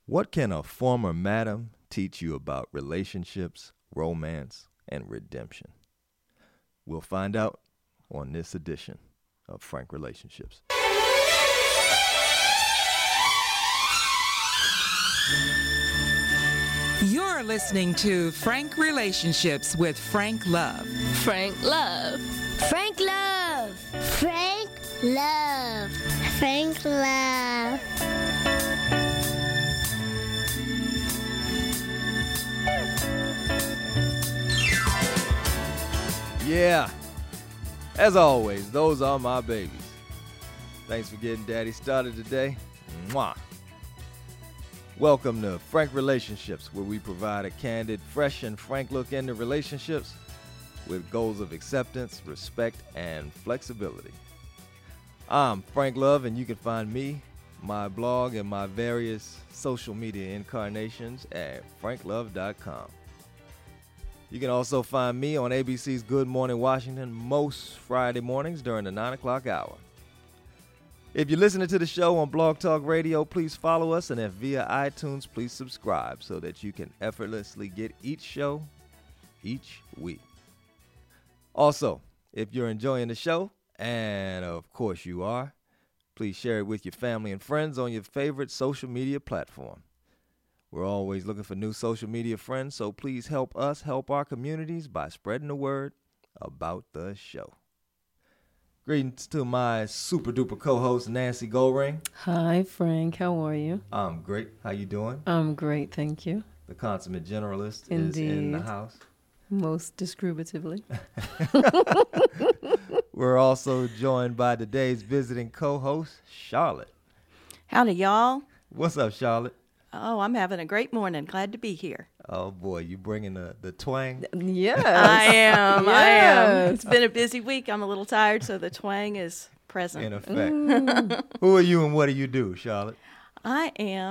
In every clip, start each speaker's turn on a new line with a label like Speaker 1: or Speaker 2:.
Speaker 1: What can a former madam teach you about relationships, romance, and redemption? We'll find out on this edition of Frank Relationships.
Speaker 2: You're listening to Frank Relationships with Frank Love.
Speaker 3: Frank Love.
Speaker 4: Frank Love. Frank Love. Frank Love.
Speaker 1: Yeah, as always, those are my babies. Thanks for getting Daddy started today. Mwah. Welcome to Frank Relationships, where we provide a candid, fresh, and frank look into relationships with goals of acceptance, respect, and flexibility. I'm Frank Love, and you can find me, my blog, and my various social media incarnations at franklove.com. You can also find me on ABC's Good Morning Washington most Friday mornings during the 9 o'clock hour. If you're listening to the show on Blog Talk Radio, please follow us, and if via iTunes, please subscribe so that you can effortlessly get each show each week. Also, if you're enjoying the show, and of course you are, please share it with your family and friends on your favorite social media platform. We're always looking for new social media friends, so please help us help our communities by spreading the word about the show. Greetings to my super duper co-host, Nancy Goldring.
Speaker 5: Hi, Frank. How are you?
Speaker 1: I'm great. How you doing?
Speaker 5: I'm great, thank you.
Speaker 1: The consummate generalist
Speaker 5: Indeed.
Speaker 1: is in the house.
Speaker 5: Most descriptively.
Speaker 1: We're also joined by today's visiting co-host, Charlotte.
Speaker 6: Howdy, y'all.
Speaker 1: What's up, Charlotte?
Speaker 6: Oh, I'm having a great morning. Glad to be here.
Speaker 1: Oh, boy, you bringing the twang?
Speaker 5: Yes.
Speaker 6: I am.
Speaker 5: Yes.
Speaker 6: It's been a busy week. I'm a little tired, so the twang is present.
Speaker 1: In effect. Who are you and what do you do, Charlotte?
Speaker 6: I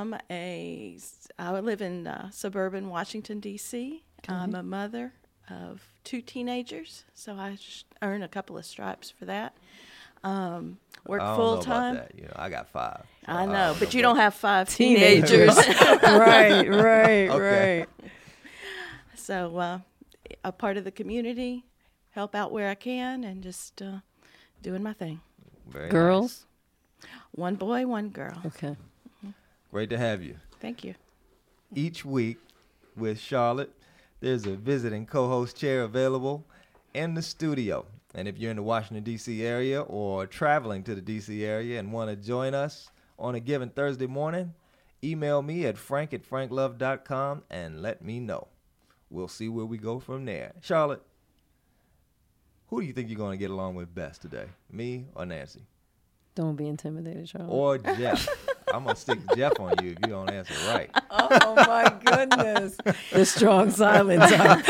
Speaker 6: live in suburban Washington, D.C. I'm a mother of 2 teenagers, so I earn a couple of stripes for that. Work
Speaker 1: I don't
Speaker 6: full
Speaker 1: know
Speaker 6: time.
Speaker 1: about that. You know, I got 5. So
Speaker 6: I know, but you
Speaker 1: about
Speaker 6: don't have 5 teenagers.
Speaker 5: right.
Speaker 1: Okay.
Speaker 5: Right.
Speaker 6: So a part of the community, help out where I can, and just doing my thing.
Speaker 1: Very
Speaker 5: Girls?
Speaker 6: Nice. 1 boy, 1 girl.
Speaker 5: Okay.
Speaker 1: nice. Great to have you.
Speaker 6: Thank you.
Speaker 1: Each week with Charlotte, there's a visiting co-host chair available in the studio. And if you're in the Washington, D.C. area or traveling to the D.C. area and want to join us on a given Thursday morning, email me at frank@franklove.com and let me know. We'll see where we go from there. Charlotte, who do you think you're going to get along with best today, me or Nancy?
Speaker 5: Don't be intimidated, Charlotte.
Speaker 1: Or Jeff? I'm going to stick Jeff on you if you don't answer right.
Speaker 5: Oh, my goodness. The strong silence.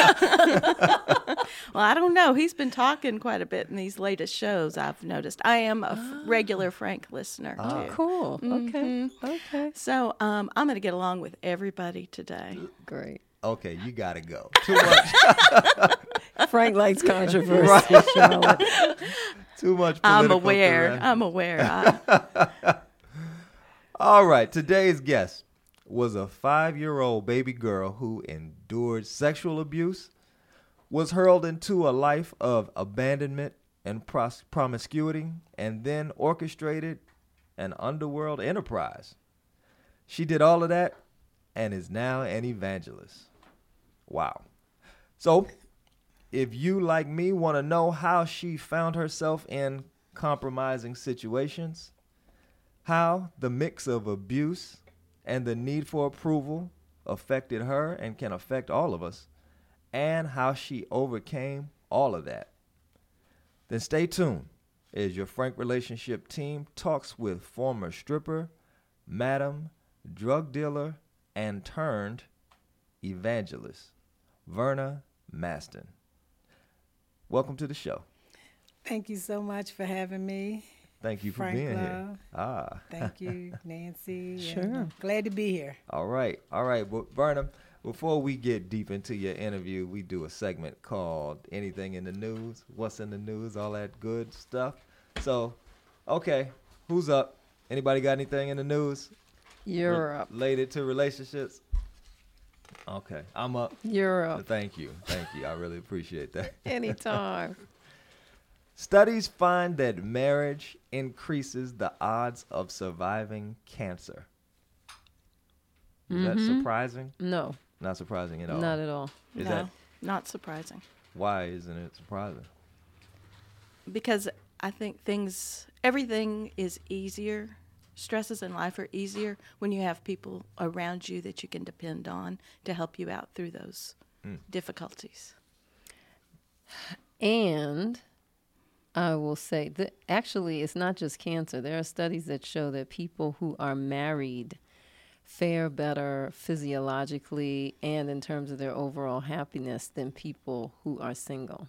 Speaker 6: Well, I don't know. He's been talking quite a bit in these latest shows, I've noticed. I am a regular Frank listener, too.
Speaker 5: Cool. Okay. Okay.
Speaker 6: So I'm going to get along with everybody today.
Speaker 5: Great.
Speaker 1: Okay, you got to go. Too much.
Speaker 5: Frank likes controversy, Charlotte.
Speaker 1: Too much
Speaker 6: I'm
Speaker 1: political
Speaker 6: aware.
Speaker 1: correct.
Speaker 6: I'm aware.
Speaker 1: All right, today's guest was a 5-year-old baby girl who endured sexual abuse, was hurled into a life of abandonment and promiscuity, and then orchestrated an underworld enterprise. She did all of that and is now an evangelist. Wow. So, if you, like me, want to know how she found herself in compromising situations, how the mix of abuse and the need for approval affected her and can affect all of us, and how she overcame all of that, then stay tuned as your Frank Relationship team talks with former stripper, madam, drug dealer, and turned evangelist, Verna Maston. Welcome to the show.
Speaker 7: Thank you so much for having me.
Speaker 1: Thank you for
Speaker 7: Frank
Speaker 1: being here.
Speaker 7: Love.
Speaker 1: Ah.
Speaker 7: Thank you, Nancy.
Speaker 5: Sure.
Speaker 7: And I'm glad to be here.
Speaker 1: All right. Well, Verna, before we get deep into your interview, we do a segment called Anything in the News, What's in the News, all that good stuff. So, okay, who's up? Anybody got anything in the news?
Speaker 5: Europe.
Speaker 1: related to relationships? Okay, I'm up.
Speaker 5: Europe.
Speaker 1: Thank you. I really appreciate that.
Speaker 5: Anytime.
Speaker 1: Studies find that marriage increases the odds of surviving cancer. Is that surprising?
Speaker 5: No,
Speaker 1: Not surprising at all.
Speaker 5: not at all.
Speaker 1: Is
Speaker 6: no,
Speaker 1: that
Speaker 6: not surprising.
Speaker 1: why isn't it surprising?
Speaker 6: Because I think everything is easier. Stresses in life are easier when you have people around you that you can depend on to help you out through those difficulties.
Speaker 5: And I will say that actually it's not just cancer. There are studies that show that people who are married fare better physiologically and in terms of their overall happiness than people who are single.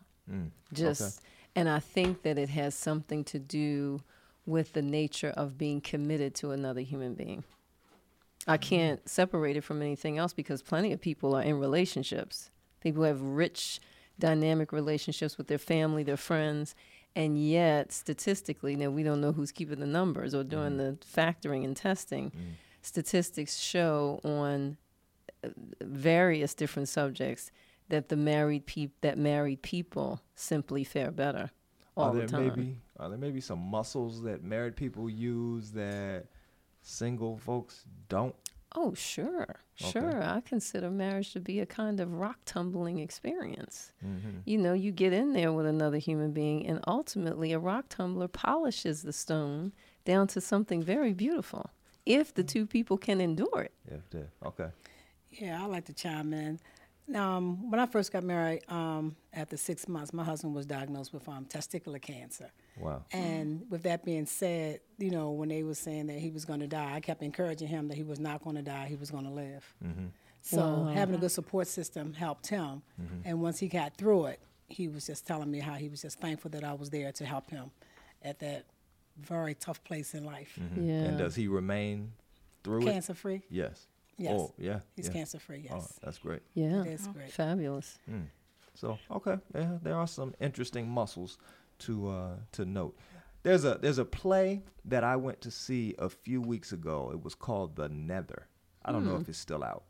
Speaker 5: And I think that it has something to do with the nature of being committed to another human being. I can't separate it from anything else because plenty of people are in relationships. People have rich, dynamic relationships with their family, their friends, and yet statistically, now we don't know who's keeping the numbers or doing the factoring and testing. Statistics show on various different subjects that married people simply fare better all the time.
Speaker 1: Are there maybe some muscles that married people use that single folks don't?
Speaker 5: Oh, sure. I consider marriage to be a kind of rock tumbling experience. You know, you get in there with another human being, and ultimately a rock tumbler polishes the stone down to something very beautiful, if the two people can endure it.
Speaker 1: Okay.
Speaker 7: Yeah, I like to chime in. When I first got married, after 6 months, my husband was diagnosed with testicular cancer.
Speaker 1: Wow.
Speaker 7: And with that being said, you know, when they were saying that he was going to die, I kept encouraging him that he was not going to die, he was going to live. So having a good support system helped him. And once he got through it, he was just telling me how he was just thankful that I was there to help him at that very tough place in life.
Speaker 5: Yeah.
Speaker 1: And does he remain through it?
Speaker 7: Cancer-free?
Speaker 1: Yes.
Speaker 7: Yes.
Speaker 1: Oh, yeah.
Speaker 7: He's cancer-free, yes.
Speaker 1: Oh, that's great.
Speaker 5: Yeah.
Speaker 7: It is great.
Speaker 5: Fabulous.
Speaker 1: So, okay, yeah, there are some interesting muscles to note. There's a play that I went to see a few weeks ago. It was called The Nether. I don't know if it's still out.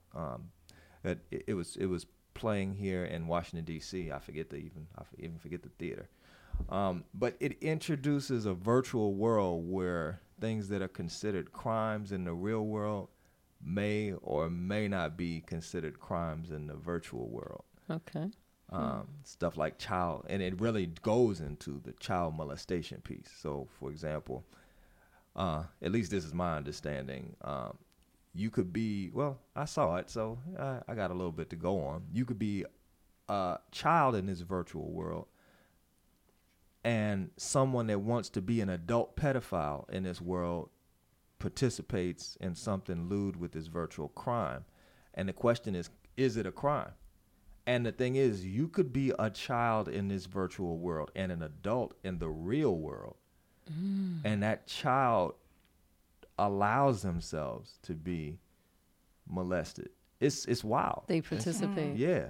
Speaker 1: It was playing here in Washington D.C. I even forget the theater. But it introduces a virtual world where things that are considered crimes in the real world may or may not be considered crimes in the virtual world.
Speaker 5: Okay.
Speaker 1: Stuff like and it really goes into the child molestation piece. So, for example, at least this is my understanding, you could be, well, I saw it, so I got a little bit to go on. You could be a child in this virtual world and someone that wants to be an adult pedophile in this world participates in something lewd with this virtual crime. And the question is it a crime? And the thing is, you could be a child in this virtual world and an adult in the real world. And that child allows themselves to be molested. It's wild.
Speaker 5: They participate.
Speaker 1: Yeah.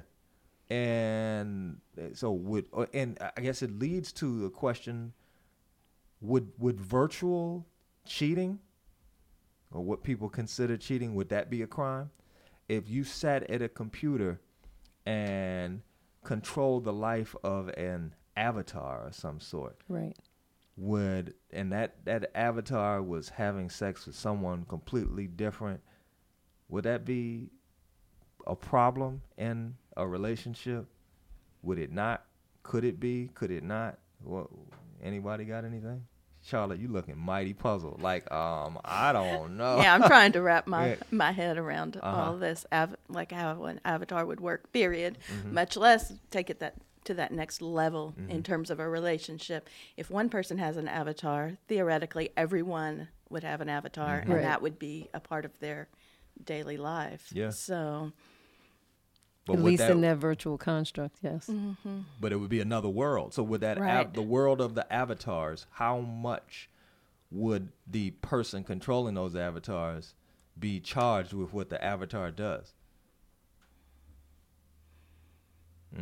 Speaker 1: And so and I guess it leads to the question, would virtual cheating, or what people consider cheating, would that be a crime? If you sat at a computer and controlled the life of an avatar of some sort,
Speaker 5: Right.
Speaker 1: and that avatar was having sex with someone completely different, would that be a problem in a relationship? Would it not? Could it be? Could it not? Well, anybody got anything? Charlotte, you looking mighty puzzled. Like, I don't know.
Speaker 6: Yeah, I'm trying to wrap my head around all this, like how an avatar would work, period, much less take it to that next level in terms of a relationship. If one person has an avatar, theoretically, everyone would have an avatar, and
Speaker 5: Right.
Speaker 6: that would be a part of their daily life.
Speaker 1: Yeah.
Speaker 6: So,
Speaker 1: But
Speaker 5: At
Speaker 1: would
Speaker 5: least in that virtual construct, yes.
Speaker 1: But it would be another world. So would that
Speaker 6: Right.
Speaker 1: the world of the avatars, how much would the person controlling those avatars be charged with what the avatar does?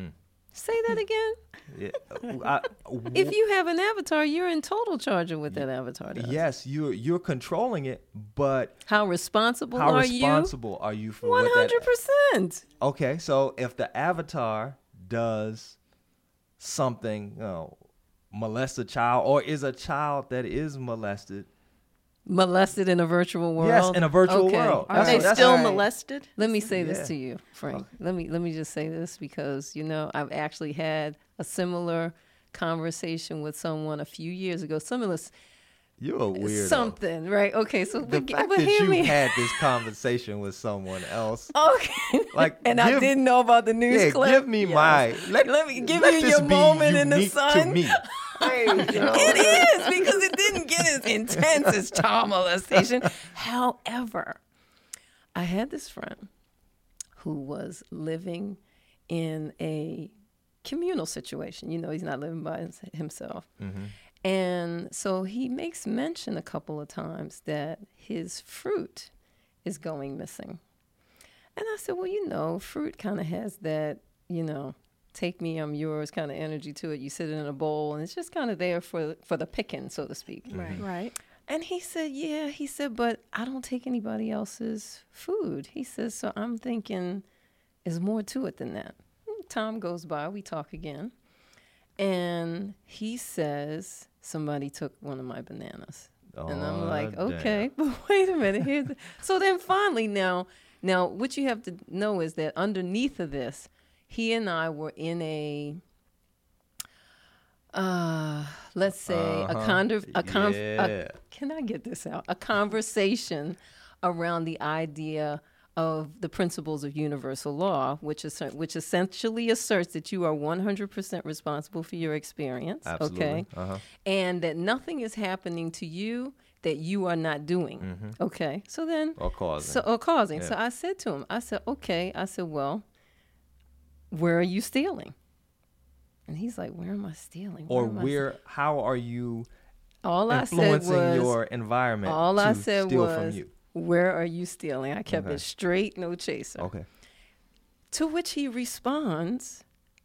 Speaker 5: Say that again.
Speaker 1: Yeah,
Speaker 5: if you have an avatar, you're in total charge of what that avatar does.
Speaker 1: Yes, you're controlling it, but
Speaker 5: how responsible are you?
Speaker 1: How responsible are you for
Speaker 5: 100%?
Speaker 1: Okay, so if the avatar does something, molest a child, or is a child that is molested
Speaker 5: in a virtual world?
Speaker 1: Yes, in a virtual world.
Speaker 6: Are they still molested?
Speaker 5: Let me say this to you, Frank. Okay. Let me just say this because, I've actually had a similar conversation with someone a few years ago.
Speaker 1: You're a weirdo.
Speaker 5: Something, right? Okay, so
Speaker 1: the fact that you had this conversation with someone else.
Speaker 5: Okay. I didn't know about the news clip.
Speaker 1: Give me my. Let me give you your moment in the sun. To me.
Speaker 5: It is because it didn't get as intense as child molestation. However, I had this friend who was living in a communal situation. He's not living by himself. Mm-hmm. And so he makes mention a couple of times that his fruit is going missing. And I said, well, fruit kind of has that, take me, I'm yours kind of energy to it. You sit in a bowl and it's just kind of there for the picking, so to speak.
Speaker 6: Mm-hmm. Right.
Speaker 5: And he said, but I don't take anybody else's food. He says, so I'm thinking there's more to it than that. Time goes by, we talk again. And he says, somebody took one of my bananas. And I'm like, okay, but wait a minute. So then finally now what you have to know is that underneath of this, he and I were in a, let's say, can I get this out? A conversation around the idea of the principles of universal law, which essentially asserts that you are 100% responsible for your experience.
Speaker 1: Absolutely.
Speaker 5: Okay, and that nothing is happening to you that you are not doing. Mm-hmm. Okay, so then
Speaker 1: or causing.
Speaker 5: Yeah. So I said to him, okay. I said, well, where are you stealing? And he's like, where am I stealing?
Speaker 1: How are you
Speaker 5: influencing
Speaker 1: your environment steal from you?
Speaker 5: Where are you stealing? I kept it straight, no chaser.
Speaker 1: Okay.
Speaker 5: To which he responds,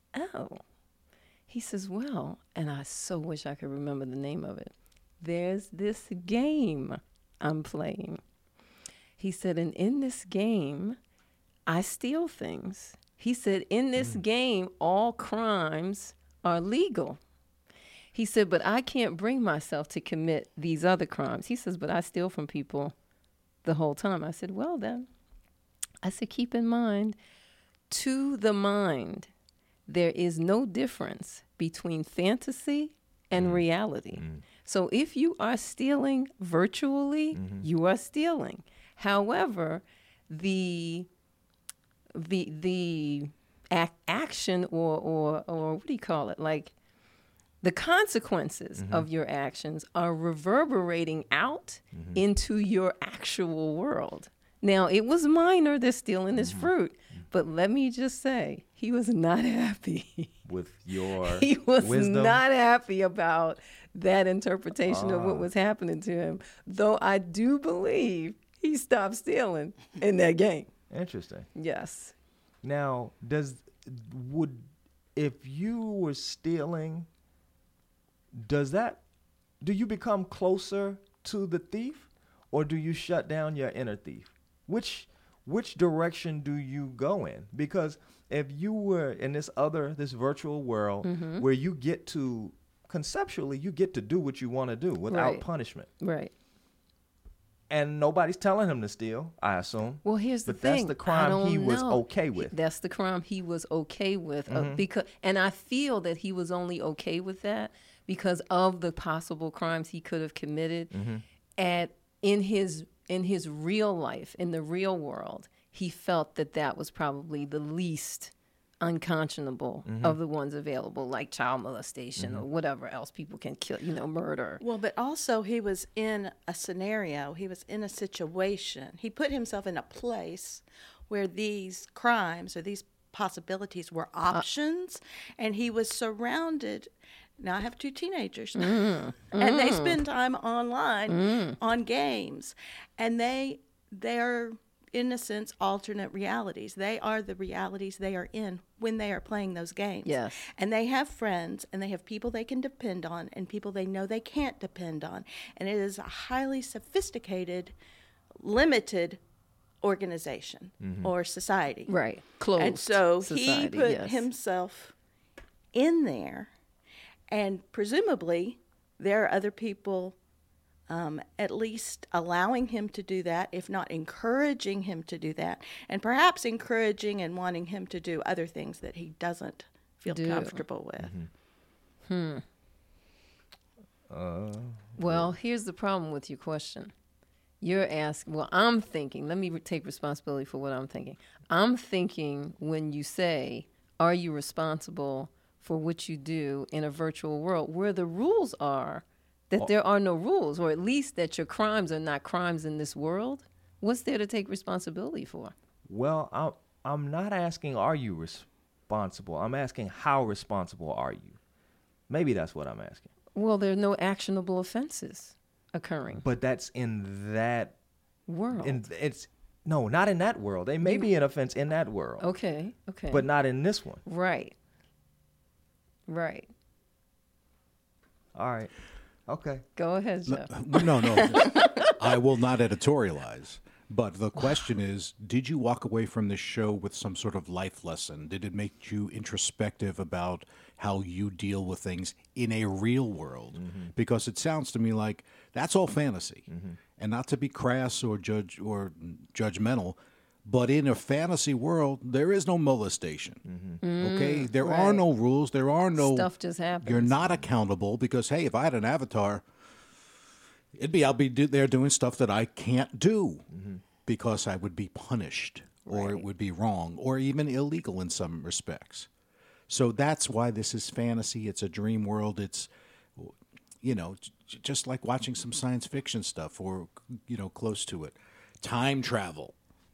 Speaker 5: he says, well, and I so wish I could remember the name of it. There's this game I'm playing. He said, and in this game, I steal things. He said, in this game, all crimes are legal. He said, but I can't bring myself to commit these other crimes. He says, but I steal from people the whole time. I said, well then, keep in mind, to the mind, there is no difference between fantasy and reality. So if you are stealing virtually, you are stealing. However, the action or what do you call it? Like the consequences of your actions are reverberating out into your actual world. Now, it was minor, they're stealing this fruit, but let me just say, he was not happy.
Speaker 1: With your
Speaker 5: He was
Speaker 1: wisdom?
Speaker 5: Not happy about that interpretation of what was happening to him, though I do believe he stopped stealing in that game.
Speaker 1: Interesting.
Speaker 5: Yes.
Speaker 1: Now, if you were stealing, do you become closer to the thief, or do you shut down your inner thief? Which direction do you go in? Because if you were in this virtual world where you get to conceptually, you get to do what you want to do without punishment.
Speaker 5: Right.
Speaker 1: And nobody's telling him to steal, I assume.
Speaker 5: Well, here's the thing.
Speaker 1: That's the crime he was okay with.
Speaker 5: That's the crime he was okay with. And I feel that he was only okay with that because of the possible crimes he could have committed in his real life, in the real world. He felt that was probably the least unconscionable of the ones available, like child molestation or whatever else people can kill, murder.
Speaker 6: Well, but also he was in a scenario, he was in a situation. He put himself in a place where these crimes or these possibilities were options, and he was surrounded. Now I have 2 teenagers, and they spend time online on games, and they're in a sense, alternate realities. They are the realities they are in when they are playing those games.
Speaker 5: Yes.
Speaker 6: And they have friends, and they have people they can depend on, and people they know they can't depend on. And it is a highly sophisticated, limited organization or society.
Speaker 5: Right. Closed
Speaker 6: And so
Speaker 5: society,
Speaker 6: he put
Speaker 5: yes.
Speaker 6: himself in there, and presumably there are other people at least allowing him to do that, if not encouraging him to do that, and perhaps encouraging and wanting him to do other things that he doesn't feel comfortable with.
Speaker 5: Well, here's the problem with your question. You're asking, well, I'm thinking, let me take responsibility for what I'm thinking. I'm thinking when you say, are you responsible for what you do in a virtual world where the rules are that there are no rules, or at least that your crimes are not crimes in this world? What's there to take responsibility for?
Speaker 1: Well, I'm not asking, are you responsible? I'm asking, how responsible are you? Maybe that's what I'm asking.
Speaker 5: Well, there are no actionable offenses occurring.
Speaker 1: But that's in that
Speaker 5: world.
Speaker 1: No, not in that world. They may be an offense in that world.
Speaker 5: Okay.
Speaker 1: But not in this one.
Speaker 5: Right.
Speaker 1: All right. Okay.
Speaker 5: Go ahead, Jeff.
Speaker 3: No. I will not editorialize. But the question is, did you walk away from this show with some sort of life lesson? Did it make you introspective about how you deal with things in a real world? Because it sounds to me like that's all fantasy. And not to be crass or judgmental, but in a fantasy world, there is no molestation. Okay? There are no rules. There are no...
Speaker 5: Stuff just happens.
Speaker 3: You're not accountable because, hey, if I had an avatar... I'll be there doing stuff that I can't do because I would be punished or it would be wrong or even illegal in some respects. So that's why this is fantasy. It's a dream world. It's, just like watching some science fiction stuff or, close to it. Time travel,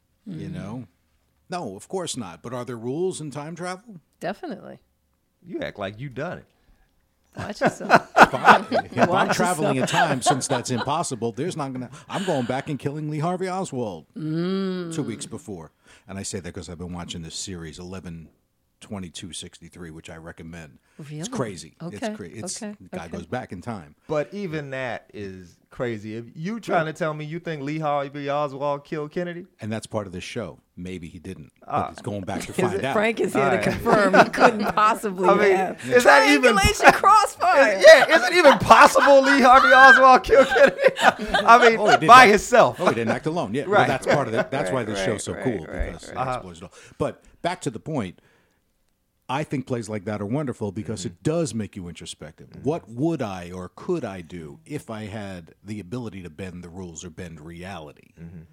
Speaker 3: No, of course not. But are there rules in time travel?
Speaker 5: Definitely.
Speaker 1: You act like you done it.
Speaker 5: Watch yourself.
Speaker 3: If I'm traveling in time, since that's impossible, I'm going back and killing Lee Harvey Oswald 2 weeks before. And I say that because I've been watching this series, 11/22/63, which I recommend.
Speaker 5: Really?
Speaker 3: It's crazy.
Speaker 5: Okay.
Speaker 3: It's crazy. The guy goes back in time.
Speaker 1: But even that is crazy. If you trying to tell me you think Lee Harvey Oswald killed Kennedy?
Speaker 3: And that's part of this show. Maybe he didn't. But he's going back to find out.
Speaker 5: Frank is here to confirm he couldn't possibly have.
Speaker 1: Is that even
Speaker 5: crossfire?
Speaker 1: Is it even possible Lee Harvey Oswald killed Kennedy? By himself.
Speaker 3: He didn't act alone. Yeah,
Speaker 1: Right.
Speaker 3: Well, that's part of it. That's why this show's so cool because it explores it all. But back to the point. I think plays like that are wonderful because it does make you introspective. What would I or could I do if I had the ability to bend the rules or bend reality?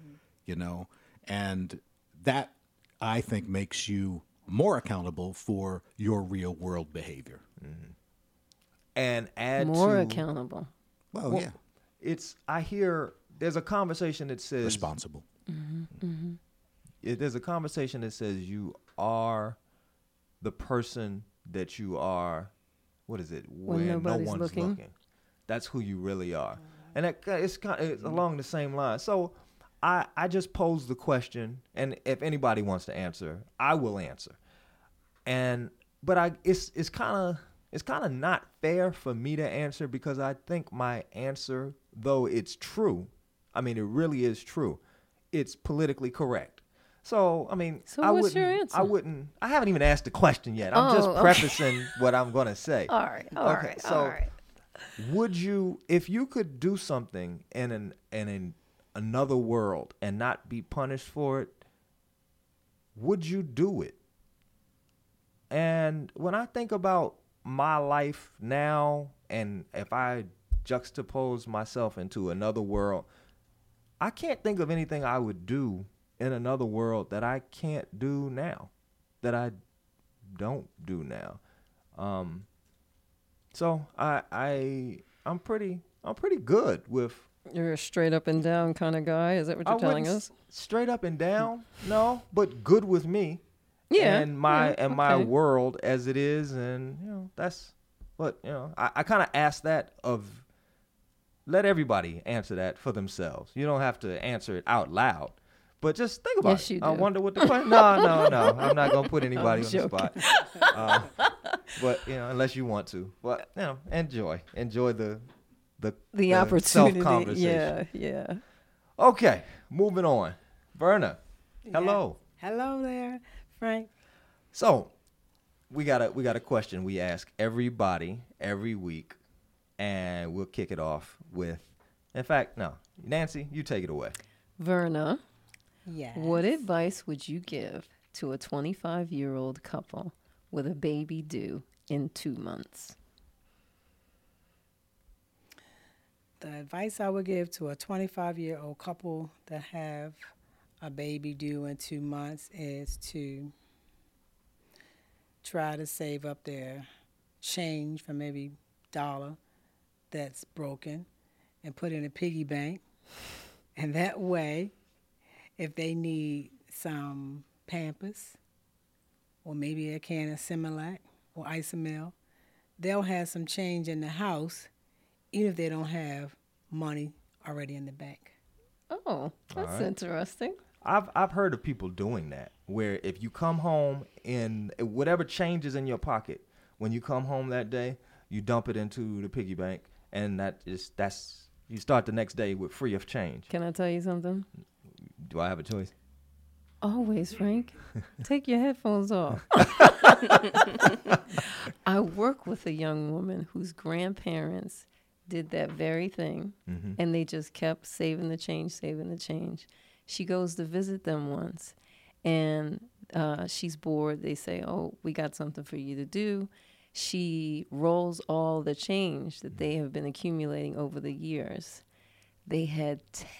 Speaker 3: And that, I think, makes you more accountable for your real world behavior.
Speaker 1: And add
Speaker 5: more
Speaker 1: to,
Speaker 5: accountable.
Speaker 3: Well, yeah.
Speaker 1: I hear there's a conversation that says
Speaker 3: responsible.
Speaker 1: There's a conversation that says you are the person that you are. What is it?
Speaker 5: When
Speaker 1: no one's
Speaker 5: looking.
Speaker 1: That's who you really are, and it's along the same line. So I just posed the question, and if anybody wants to answer, I will answer. But it's kind of not fair for me to answer because I think my answer, though it's true, it really is true, it's politically correct. So,
Speaker 5: what's your answer?
Speaker 1: I haven't even asked the question yet. I'm just prefacing what I'm going to say.
Speaker 5: All right.
Speaker 1: Would you, if you could do something in another world and not be punished for it, would you do it? And when I think about my life now, and if I juxtapose myself into another world, I can't think of anything I would do in another world that I can't do now, that I don't do now. So I'm pretty good with.
Speaker 5: You're a straight up and down kind of guy. Is that what you're telling us?
Speaker 1: Straight up and down, no, but good with me.
Speaker 5: Yeah.
Speaker 1: And my world as it is, and that's what I kind of ask that of. Let everybody answer that for themselves. You don't have to answer it out loud. But just think about
Speaker 5: Yes,
Speaker 1: it.
Speaker 5: you
Speaker 1: I
Speaker 5: do.
Speaker 1: wonder what the question. No. I'm not gonna put anybody on the spot. But unless you want to. But enjoy the
Speaker 5: opportunity.
Speaker 1: self-conversation.
Speaker 5: Yeah.
Speaker 1: Okay, moving on. Verna, hello.
Speaker 7: Hello there, Frank.
Speaker 1: So, we got a question we ask everybody every week, and we'll kick it off with. In fact, no, Nancy, you take it away.
Speaker 5: Verna,
Speaker 7: Yes.
Speaker 5: what advice would you give to a 25-year-old couple with a baby due in 2 months?
Speaker 7: The advice I would give to a 25-year-old couple that have a baby due in 2 months is to try to save up their change from every dollar that's broken and put in a piggy bank. And that way, if they need some Pampers or maybe a can of Similac or Isomil, they'll have some change in the house even if they don't have money already in the bank.
Speaker 5: Oh, that's
Speaker 1: right.
Speaker 5: interesting.
Speaker 1: I've heard of people doing that, where if you come home and whatever changes in your pocket, when you come home that day, you dump it into the piggy bank, and that's you start the next day with free of change.
Speaker 5: Can I tell you something?
Speaker 1: Do I have a choice?
Speaker 5: Always, Frank. Take your headphones off. I work with a young woman whose grandparents did that very thing, and they just kept saving the change. She goes to visit them once, and she's bored. They say, oh, we got something for you to do. She rolls all the change that they have been accumulating over the years. They had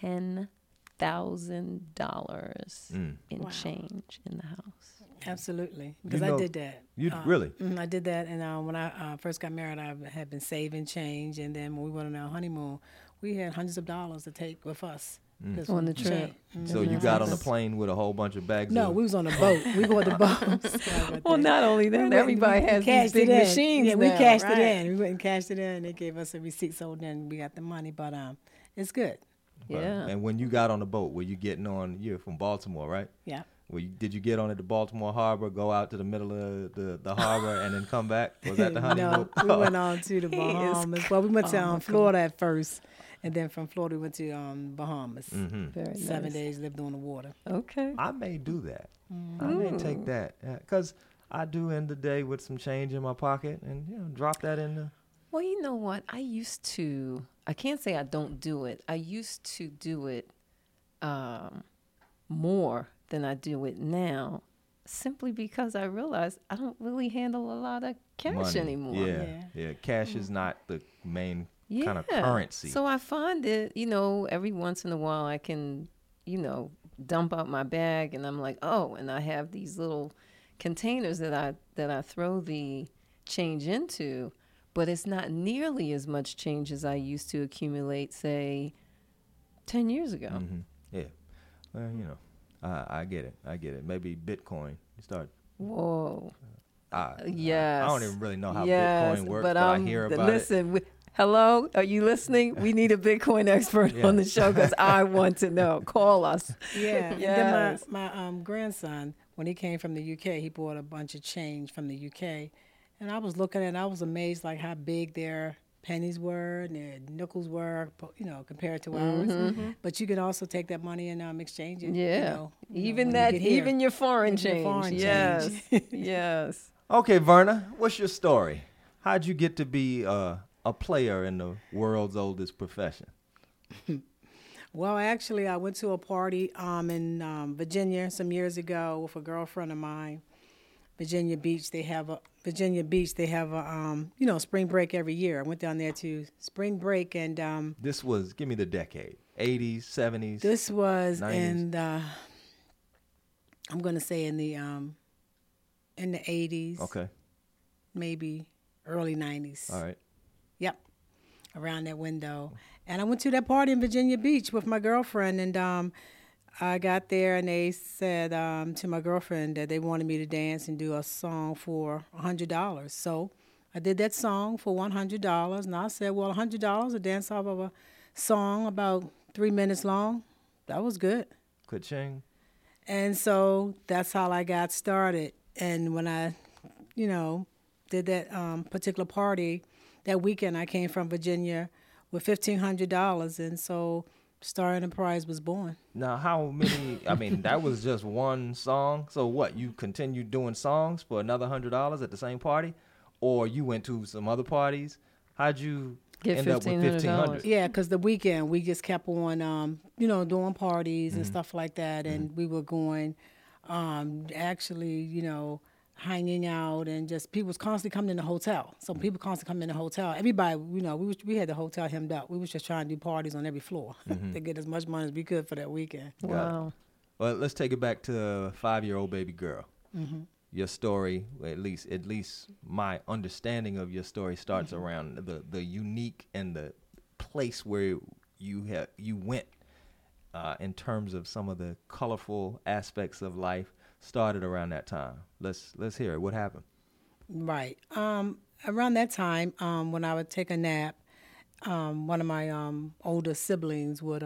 Speaker 5: $10,000 in change in the house.
Speaker 7: Absolutely, because
Speaker 1: You
Speaker 7: I did that.
Speaker 1: You really?
Speaker 7: I did that, and when I first got married, I had been saving change, and then when we went on our honeymoon, we had hundreds of dollars to take with us.
Speaker 5: On the trip.
Speaker 1: So you got on the plane with a whole bunch of bags?
Speaker 7: No, we was on a boat. We bought the boat.
Speaker 5: Well, not only that, everybody has these
Speaker 7: cashed
Speaker 5: big
Speaker 7: it in.
Speaker 5: machines
Speaker 7: Yeah, we
Speaker 5: now,
Speaker 7: cashed
Speaker 5: right?
Speaker 7: it in. We went and cashed it in. They gave us a receipt, so then we got the money. But it's good.
Speaker 5: Yeah.
Speaker 1: And when you got on the boat, were you getting on? You're from Baltimore, right?
Speaker 7: Yeah.
Speaker 1: Did you get on at the Baltimore Harbor, go out to the middle of the harbor, and then come back? Was that the honeymoon?
Speaker 7: No, we went on to the Bahamas. Well, we went to Florida at first, and then from Florida we went to Bahamas.
Speaker 5: Very
Speaker 7: 7
Speaker 5: nice.
Speaker 7: days lived on the water.
Speaker 5: Okay.
Speaker 1: I may do that. I may take that because I do end the day with some change in my pocket and drop that in the.
Speaker 5: Well, you know what? I can't say I don't do it. I used to do it more than I do it now, simply because I realized I don't really handle a lot of cash
Speaker 1: money.
Speaker 5: anymore.
Speaker 1: Yeah. Cash is not the main
Speaker 5: Yeah.
Speaker 1: kind of currency.
Speaker 5: So I find it, every once in a while I can, dump out my bag and I'm like, oh, and I have these little containers that I throw the change into, but it's not nearly as much change as I used to accumulate, say, 10 years ago.
Speaker 1: Yeah. Well, I get it. Maybe Bitcoin. You start.
Speaker 5: Whoa.
Speaker 1: I
Speaker 5: Yes.
Speaker 1: don't even really know how
Speaker 5: yes,
Speaker 1: Bitcoin works, but I hear about it.
Speaker 5: Hello, are you listening? We need a Bitcoin expert on the show because I want to know. Call us.
Speaker 7: Yeah.
Speaker 5: Yes.
Speaker 7: And then my grandson, when he came from the UK, he bought a bunch of change from the UK. And I was looking at it, I was amazed like how big their pennies were and their nickels were, compared to ours. But you could also take that money and exchange it.
Speaker 5: Yeah.
Speaker 7: Even
Speaker 5: your foreign change.
Speaker 7: foreign
Speaker 5: yes.
Speaker 7: change.
Speaker 5: Yes.
Speaker 1: Okay, Verna, what's your story? How'd you get to be a player in the world's oldest profession?
Speaker 7: Well, actually, I went to a party in Virginia some years ago with a girlfriend of mine. Virginia Beach, they have a spring break every year. I went down there to spring break, and
Speaker 1: This was, give me the decade, 80s, 70s.
Speaker 7: this was
Speaker 1: 90s.
Speaker 7: in the, I'm going to say in the 80s.
Speaker 1: Okay,
Speaker 7: Maybe early 90s.
Speaker 1: all right.
Speaker 7: Yep, around that window. And I went to that party in Virginia Beach with my girlfriend, and I got there, and they said to my girlfriend that they wanted me to dance and do a song for $100. So I did that song for $100, and I said, well, $100, a dance off of a song about 3 minutes long. That was good.
Speaker 1: Ka-ching.
Speaker 7: And so that's how I got started. And when I, did that particular party, that weekend I came from Virginia with $1,500. And so Star Enterprise was born.
Speaker 1: Now, how many, I mean, that was just one song. So what, you continued doing songs for another $100 at the same party? Or you went to some other parties? How'd you end up with $1,500?
Speaker 7: Yeah, because the weekend we just kept on, doing parties and stuff like that. And we were going, hanging out, and just people was constantly coming in the hotel. So people constantly come in the hotel. Everybody, we had the hotel hemmed up. We was just trying to do parties on every floor to get as much money as we could for that weekend.
Speaker 5: Wow.
Speaker 1: Well, let's take it back to a 5-year-old baby girl. Your story, at least my understanding of your story, starts around the unique and the place where you went in terms of some of the colorful aspects of life. Started around that time. Let's hear it. What happened?
Speaker 7: Right. Around that time, when I would take a nap, one of my older siblings would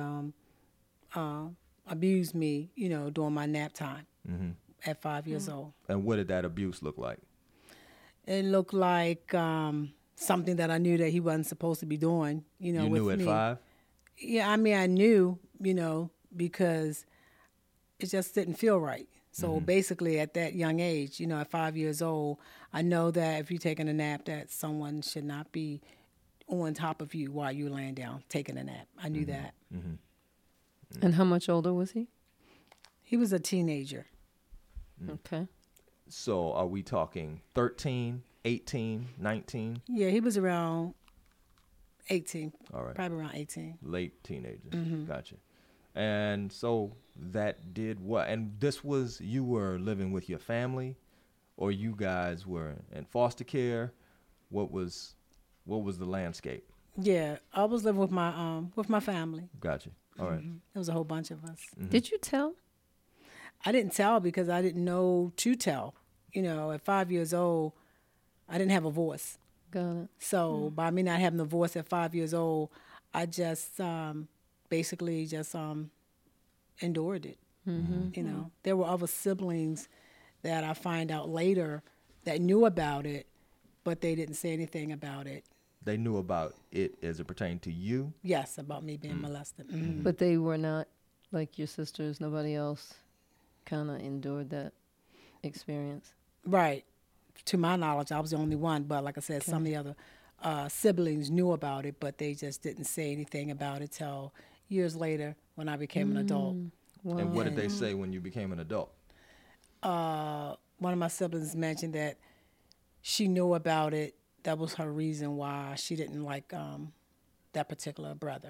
Speaker 7: abuse me, during my nap time at 5 years old.
Speaker 1: And what did that abuse look like?
Speaker 7: It looked like something that I knew that he wasn't supposed to be doing,
Speaker 1: You
Speaker 7: with
Speaker 1: knew at
Speaker 7: me.
Speaker 1: 5?
Speaker 7: Yeah, I mean, I knew, because it just didn't feel right. So basically at that young age, at 5 years old, I know that if you're taking a nap, that someone should not be on top of you while you're laying down taking a nap. I knew that.
Speaker 5: And how much older was he?
Speaker 7: He was a teenager.
Speaker 5: Okay.
Speaker 1: So are we talking 13, 18, 19?
Speaker 7: Yeah, he was around 18.
Speaker 1: All right.
Speaker 7: Probably around 18.
Speaker 1: Late teenager. Gotcha. And so that did what? And this was, you were living with your family, or you guys were in foster care? What was the landscape?
Speaker 7: Yeah, I was living with my family.
Speaker 1: Gotcha. All right.
Speaker 7: There was a whole bunch of us.
Speaker 5: Did you tell?
Speaker 7: I didn't tell because I didn't know to tell. At 5 years old, I didn't have a voice.
Speaker 5: Got it.
Speaker 7: So by me not having a voice at 5 years old, I just basically just endured it. There were other siblings that I find out later that knew about it, but they didn't say anything about it.
Speaker 1: They knew about it as it pertained to you?
Speaker 7: Yes, about me being molested.
Speaker 5: But they were not like your sisters. Nobody else kind of endured that experience.
Speaker 7: Right. To my knowledge, I was the only one. But like I said, some of the other siblings knew about it, but they just didn't say anything about it till years later when I became an adult.
Speaker 5: Wow.
Speaker 1: And what did they say when you became an adult?
Speaker 7: One of my siblings mentioned that she knew about it. That was her reason why she didn't like that particular brother.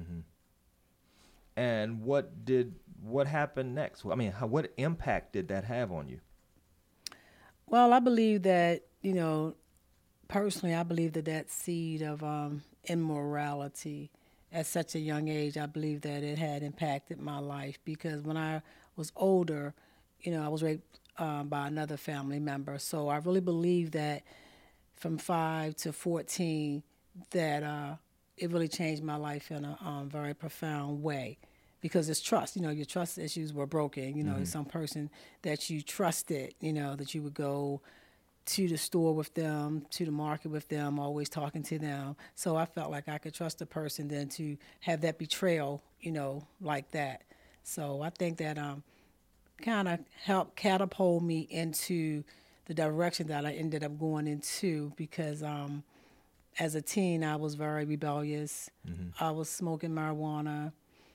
Speaker 1: And what happened next? I mean, what impact did that have on you?
Speaker 7: Well, I believe that, personally, I believe that seed of immorality at such a young age, I believe that it had impacted my life because when I was older, I was raped by another family member. So I really believe that from 5 to 14, that it really changed my life in a very profound way. Because it's trust, your trust issues were broken. Some person that you trusted, that you would go to the store with them, to the market with them, always talking to them. So I felt like I could trust a person than to have that betrayal, like that. So I think that kind of helped catapult me into the direction that I ended up going into because as a teen, I was very rebellious. I was smoking marijuana.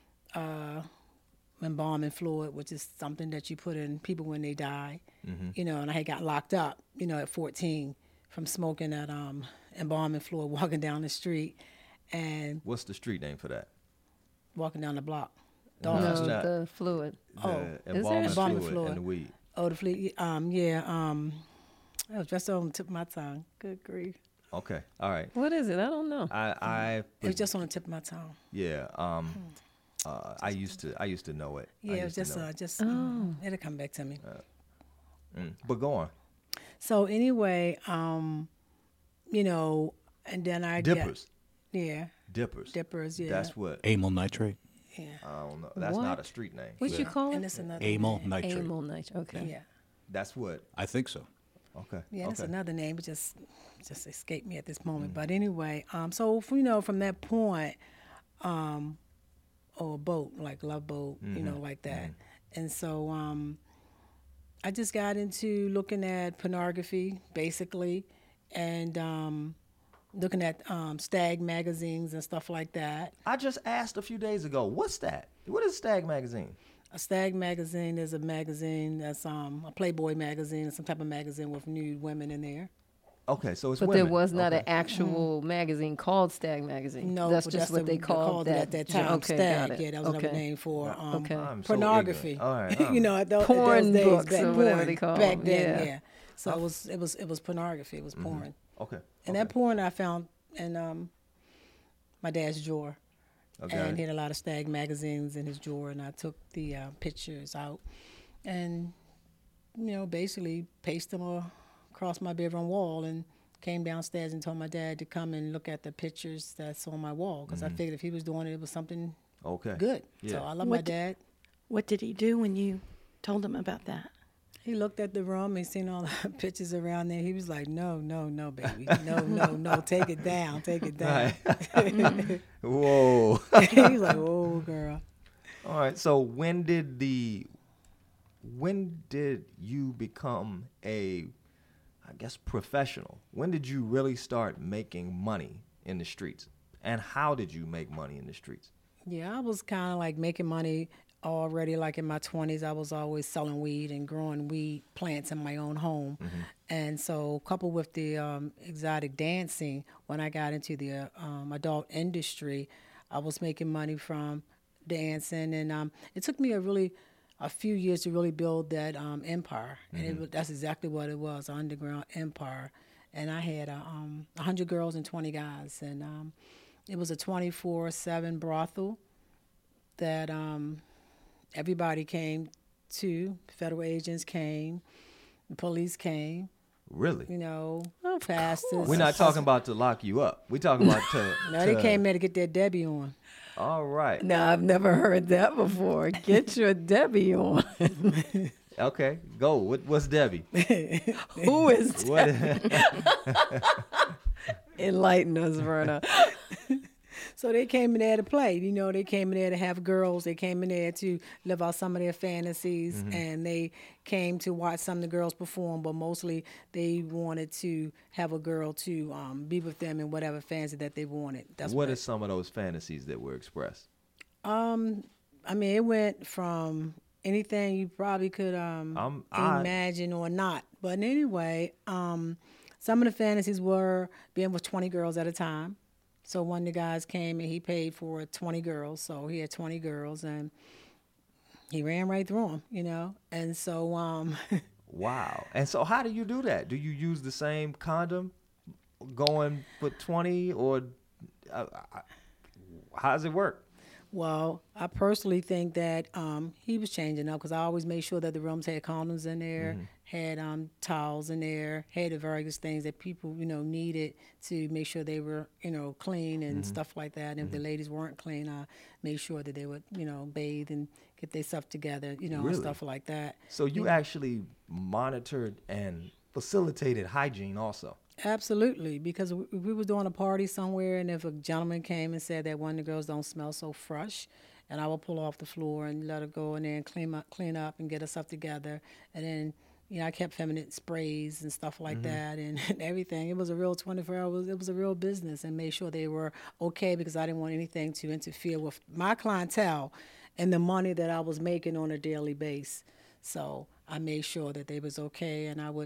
Speaker 7: Embalming fluid, which is something that you put in people when they die, and I had got locked up, at 14 from smoking that embalming fluid, walking down the street. And
Speaker 1: what's the street name for that?
Speaker 7: Walking down the block.
Speaker 5: No, the fluid.
Speaker 1: Embalming fluid and the weed.
Speaker 7: Oh, the fluid. Yeah. It was just on the tip of my tongue. Good grief.
Speaker 1: Okay. All right.
Speaker 5: What is it? I don't know.
Speaker 7: It was just on the tip of my tongue.
Speaker 1: Yeah. I used to know it.
Speaker 7: Yeah, it was just it'll come back to me.
Speaker 1: But go on.
Speaker 7: So anyway, and then I
Speaker 1: Dippers.
Speaker 7: Yeah.
Speaker 1: Dippers.
Speaker 7: Dippers, yeah.
Speaker 1: That's what.
Speaker 3: Amyl nitrate.
Speaker 7: Yeah.
Speaker 1: I don't know. That's
Speaker 5: What?
Speaker 1: not a street name.
Speaker 5: What you call
Speaker 7: And
Speaker 5: it?
Speaker 7: it's another
Speaker 3: Amyl
Speaker 7: name.
Speaker 3: nitrate.
Speaker 5: Amyl nitrate. Okay.
Speaker 7: Yeah.
Speaker 1: That's what.
Speaker 3: I think so.
Speaker 1: Okay.
Speaker 7: Yeah, that's
Speaker 1: okay.
Speaker 7: another name. It just escaped me at this moment. But anyway, so from that point, or a boat like Love Boat, like that. And so I just got into looking at pornography basically, and looking at Stag magazines and stuff like that.
Speaker 1: I just asked a few days ago, what's that? What is Stag magazine?
Speaker 7: A Stag magazine is a magazine that's a Playboy magazine, some type of magazine with nude women in there.
Speaker 1: Okay, so it's
Speaker 5: But
Speaker 1: women.
Speaker 5: there was not
Speaker 1: okay.
Speaker 5: an actual magazine called Stag Magazine.
Speaker 7: No,
Speaker 5: that's
Speaker 7: but
Speaker 5: just what they called
Speaker 7: it
Speaker 5: that
Speaker 7: at that time.
Speaker 5: Okay,
Speaker 7: Stag.
Speaker 5: got it.
Speaker 7: Yeah, that was another
Speaker 5: Okay.
Speaker 7: name for
Speaker 5: Okay.
Speaker 1: I'm so
Speaker 7: pornography.
Speaker 1: ignorant. All right,
Speaker 7: at those
Speaker 5: Porn
Speaker 7: days,
Speaker 5: books
Speaker 7: back,
Speaker 5: or whatever
Speaker 7: porn,
Speaker 5: they call
Speaker 7: back
Speaker 5: them,
Speaker 7: then.
Speaker 5: yeah.
Speaker 7: So it was pornography. It was porn,
Speaker 1: Okay.
Speaker 7: and that porn I found in my dad's drawer.
Speaker 1: Okay.
Speaker 7: And he had a lot of Stag magazines in his drawer, and I took the pictures out, and basically pasted them across my bedroom wall, and came downstairs and told my dad to come and look at the pictures that's on my wall, because I figured if he was doing it, it was something
Speaker 1: Okay.
Speaker 7: good.
Speaker 1: Yeah.
Speaker 7: So I love my dad.
Speaker 6: What did he do when you told him about that?
Speaker 7: He looked at the room and seen all the pictures around there. He was like, no, baby. No, take it down.
Speaker 1: Whoa.
Speaker 7: He was like, whoa, girl.
Speaker 1: All right. So when did you become professional? When did you really start making money in the streets? And how did you make money in the streets?
Speaker 7: Yeah, I was kind of like making money already, like in my 20s. I was always selling weed and growing weed plants in my own home. And so coupled with the exotic dancing, when I got into the adult industry, I was making money from dancing. And it took me a few years to really build that empire. And that's exactly what it was, an underground empire. And I had 100 girls and 20 guys. And it was a 24/7 brothel that everybody came to. Federal agents came, the police came,
Speaker 1: Really?
Speaker 7: pastors.
Speaker 1: We're not talking about to lock you up. We're talking about to.
Speaker 7: No, they came there to get their Debbie on.
Speaker 1: All right.
Speaker 5: No, I've never heard that before. Get your Debbie on.
Speaker 1: Okay. Go. What's Debbie?
Speaker 5: Who is
Speaker 1: What?
Speaker 5: Enlighten us, Verna.
Speaker 7: So they came in there to play. They came in there to have girls. They came in there to live out some of their fantasies, and they came to watch some of the girls perform. But mostly, they wanted to have a girl to be with them in whatever fantasy that they wanted. That's
Speaker 1: What are some of those fantasies that were expressed?
Speaker 7: It went from anything you probably could imagine or not. But anyway, some of the fantasies were being with 20 girls at a time. So one of the guys came and he paid for 20 girls. So he had 20 girls and he ran right through them, And so,
Speaker 1: Wow. And so how do you do that? Do you use the same condom going for 20 or how does it work?
Speaker 7: well, I personally think that he was changing up because I always made sure that the rooms had condoms in there, had towels in there, had the various things that people, needed to make sure they were, clean and stuff like that. And if the ladies weren't clean, I made sure that they would, bathe and get their stuff together, and stuff like that.
Speaker 1: So you actually monitored and facilitated hygiene also?
Speaker 7: Absolutely, because we was doing a party somewhere, and if a gentleman came and said that one of the girls don't smell so fresh, and I would pull her off the floor and let her go in there and clean up and get herself together, and then I kept feminine sprays and stuff like that and everything. It was a real 24 hours. It was a real business, and made sure they were okay because I didn't want anything to interfere with my clientele and the money that I was making on a daily basis. So I made sure that they was okay, and I would,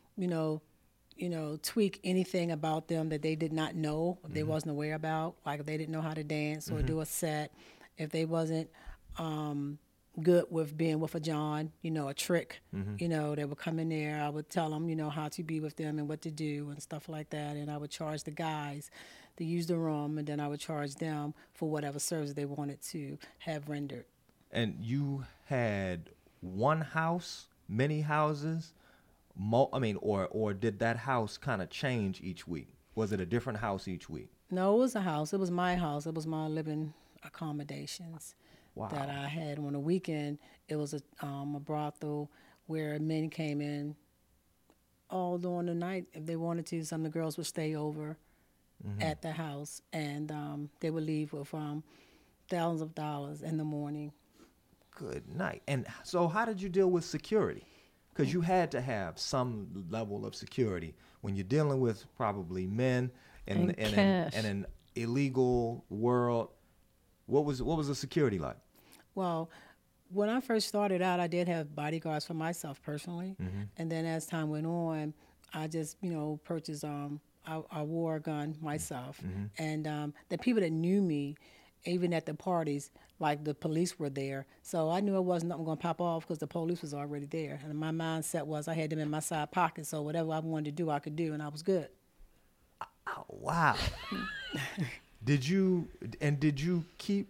Speaker 7: tweak anything about them that they did not know, if they wasn't aware about, like if they didn't know how to dance or do a set, if they wasn't good with being with a John, a trick, they would come in there, I would tell them, how to be with them and what to do and stuff like that, and I would charge the guys to use the room, and then I would charge them for whatever service they wanted to have rendered.
Speaker 1: And you had one house, many houses? Or did that house kind of change each week? Was it a different house each week?
Speaker 7: No, it was a house. It was my house. It was my living accommodations. that I had on the weekend. It was a brothel where men came in all during the night if they wanted to. Some of the girls would stay over at the house, and they would leave with thousands of dollars in the morning.
Speaker 1: Good night. And so how did you deal with security? Because you had to have some level of security when you're dealing with probably men in an illegal world. What was the security like? Well,
Speaker 7: when I first started out, I did have bodyguards for myself personally, and then as time went on, I just purchased. I wore a gun myself, and the people that knew me, even at the parties, like the police were there, so I knew it wasn't nothing going to pop off because the police was already there, and my mindset was I had them in my side pocket, so whatever I wanted to do, I could do, and I was good.
Speaker 1: Oh, wow. Did you keep?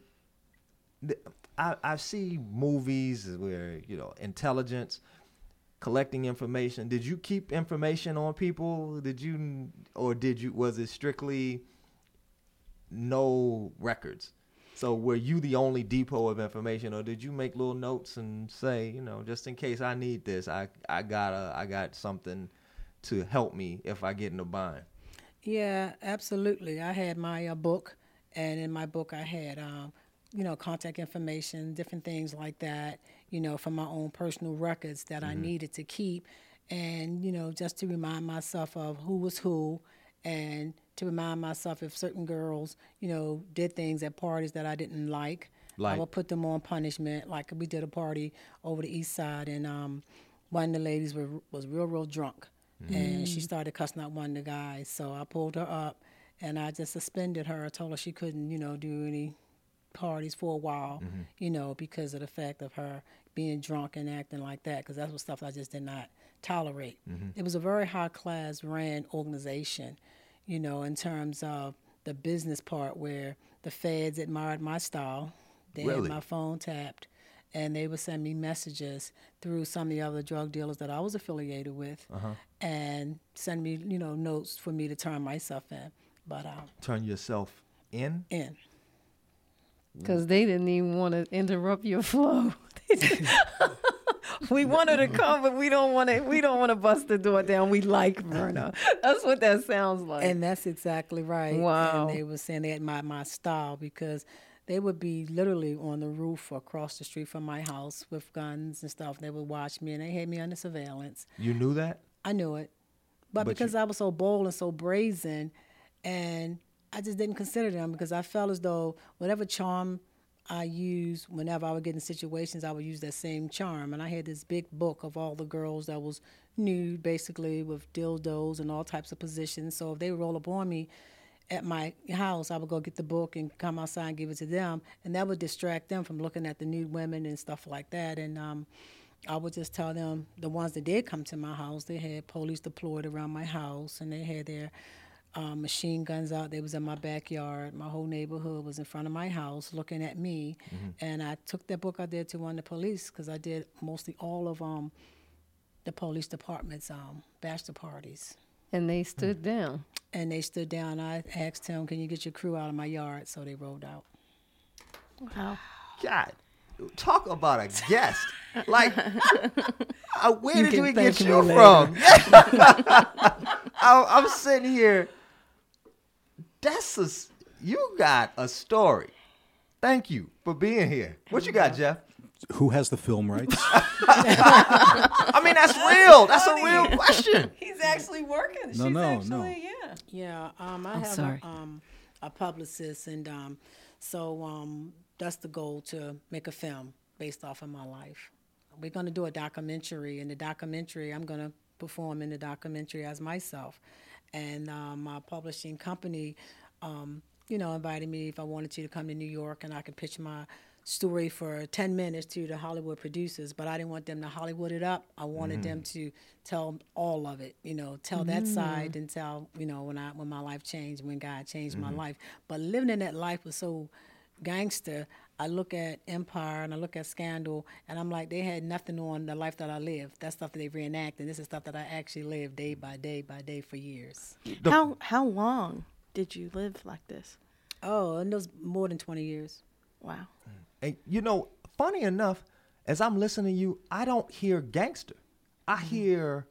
Speaker 1: I see movies where intelligence, collecting information. Did you keep information on people? Was it strictly no records? So were you the only depot of information, or did you make little notes and say, just in case I need this, I got something to help me if I get in a bind?
Speaker 7: Yeah, absolutely. I had my book, and in my book I had contact information, different things like that, from my own personal records that I needed to keep, and just to remind myself of who was who, and to remind myself if certain girls, did things at parties that I didn't like, I would put them on punishment. Like we did a party over the east side, and one of the ladies was real drunk, and she started cussing out one of the guys. So I pulled her up, and I just suspended her. I told her she couldn't, do any parties for a while, because of the fact of her being drunk and acting like that, because that was stuff I just did not tolerate. It was a very high-class ran organization, in terms of the business part, where the feds admired my style. They had my phone tapped, and they would send me messages through some of the other drug dealers that I was affiliated with, and send me, notes for me to turn myself in. But
Speaker 1: turn yourself in?
Speaker 7: In.
Speaker 5: Because they didn't even want to interrupt your flow. We wanted to come, but we don't want to bust the door down. We like Verna. That's what that sounds like.
Speaker 7: And that's exactly right.
Speaker 5: Wow.
Speaker 7: And they were saying they admired my style because they would be literally on the roof across the street from my house with guns and stuff. They would watch me, and they had me under surveillance.
Speaker 1: You knew that?
Speaker 7: I knew it. But because I was so bold and so brazen, and I just didn't consider them, because I felt as though whatever charm I used whenever I would get in situations, I would use that same charm. And I had this big book of all the girls that was nude, basically, with dildos and all types of positions. So if they roll up on me at my house, I would go get the book and come outside and give it to them. And that would distract them from looking at the nude women and stuff like that. And I would just tell them, the ones that did come to my house, they had police deployed around my house, and they had their machine guns out. They was in my backyard. My whole neighborhood was in front of my house looking at me. And I took that book out there to one of the police, because I did mostly all of the police department's bachelor parties.
Speaker 5: And they stood down.
Speaker 7: And they stood down. I asked him, can you get your crew out of my yard? So they rolled out.
Speaker 6: Wow.
Speaker 1: God, talk about a guest. Like, where did we get you from? I'm sitting here. You got a story. Thank you for being here. What you got, Jeff?
Speaker 3: Who has the film rights?
Speaker 1: I mean, that's real. That's a real question.
Speaker 5: He's actually working.
Speaker 3: No.
Speaker 7: Yeah, I have a publicist, and so that's the goal, to make a film based off of my life. We're going to do a documentary. In the documentary, I'm going to perform in the documentary as myself. And my publishing company, invited me if I wanted to come to New York, and I could pitch my story for 10 minutes to the Hollywood producers. But I didn't want them to Hollywood it up. I wanted them to tell all of it, tell that side, and tell, when my life changed, when God changed my life. But living in that life was so gangster. I look at Empire and I look at Scandal, and I'm like, they had nothing on the life that I lived. That stuff that they reenact, and this is stuff that I actually lived day by day for years.
Speaker 6: How long did you live like this?
Speaker 7: Oh, and it was more than 20 years.
Speaker 6: Wow.
Speaker 1: And funny enough, as I'm listening to you, I don't hear gangster. I hear,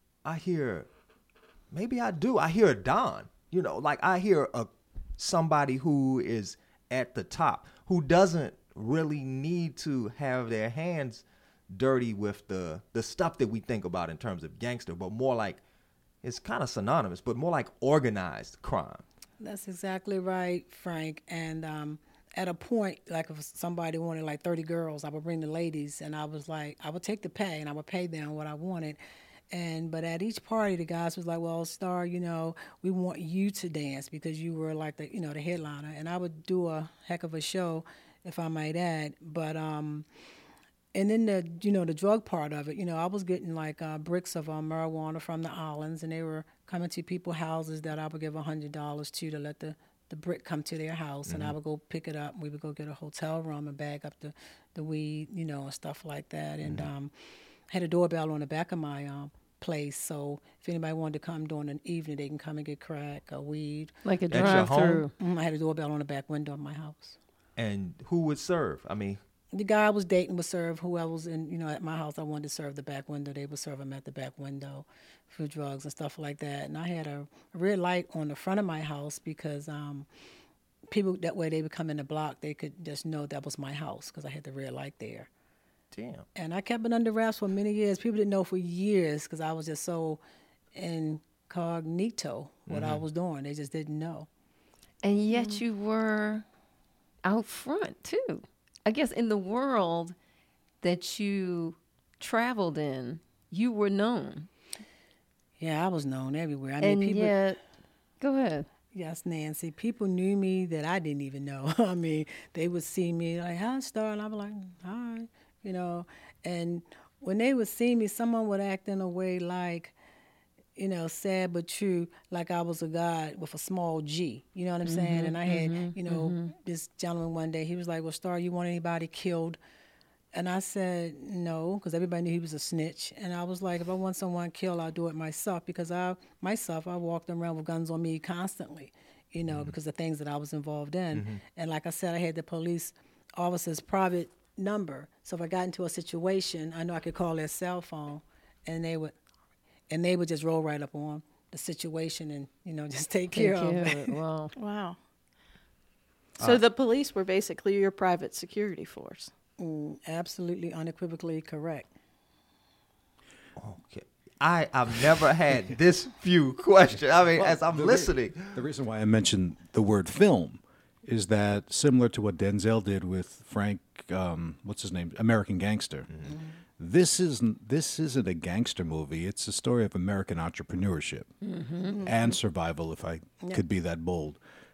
Speaker 1: maybe I do. I hear a Don. Like I hear somebody who is at the top, who doesn't really need to have their hands dirty with the stuff that we think about in terms of gangster, but more like, it's kind of synonymous, but more like organized crime.
Speaker 7: That's exactly right, Frank. And at a point, like if somebody wanted like 30 girls, I would bring the ladies, and I was like, I would take the pay, and I would pay them what I wanted. But at each party, the guys was like, well, Star, we want you to dance because you were like the headliner. And I would do a heck of a show, if I might add. But, and then the drug part of it, I was getting like bricks of marijuana from the islands, and they were coming to people's houses that I would give $100 to let the brick come to their house, and I would go pick it up. We would go get a hotel room and bag up the weed, and stuff like that. And had a doorbell on the back of my place, so if anybody wanted to come during the evening, they can come and get crack or weed.
Speaker 5: Like a drive-through.
Speaker 7: I had a doorbell on the back window of my house.
Speaker 1: And who would serve? I mean,
Speaker 7: the guy I was dating would serve whoever was in, at my house. I wanted to serve the back window. They would serve them at the back window for drugs and stuff like that. And I had a red light on the front of my house because people, that way they would come in the block, they could just know that was my house because I had the red light there.
Speaker 1: Damn.
Speaker 7: And I kept it under wraps for many years. People didn't know for years because I was just so incognito what I was doing. They just didn't know.
Speaker 5: And yet you were out front, too. I guess in the world that you traveled in, you were known.
Speaker 7: Yeah, I was known everywhere.
Speaker 5: Yet, go ahead.
Speaker 7: Yes, Nancy. People knew me that I didn't even know. I mean, they would see me like, hi, Star, and I'd be like, hi. And when they would see me, someone would act in a way like, sad but true, like I was a god with a small G. You know what I'm saying? And I had, this gentleman one day, he was like, well, Star, you want anybody killed? And I said, no, because everybody knew he was a snitch. And I was like, if I want someone killed, I'll do it myself, because I walked around with guns on me constantly, because of things that I was involved in. And like I said, I had the police officer's private number, so if I got into a situation, I know I could call their cell phone, and they would just roll right up on the situation and just take care of it.
Speaker 6: Wow. So the police were basically your private security force.
Speaker 7: Absolutely, unequivocally correct.
Speaker 1: Okay. I've never had this few questions. I mean, as I'm listening.
Speaker 3: The reason why I mentioned the word film is that, similar to what Denzel did with Frank, what's his name, American Gangster, this isn't a gangster movie. It's a story of American entrepreneurship and survival, if I could be that bold.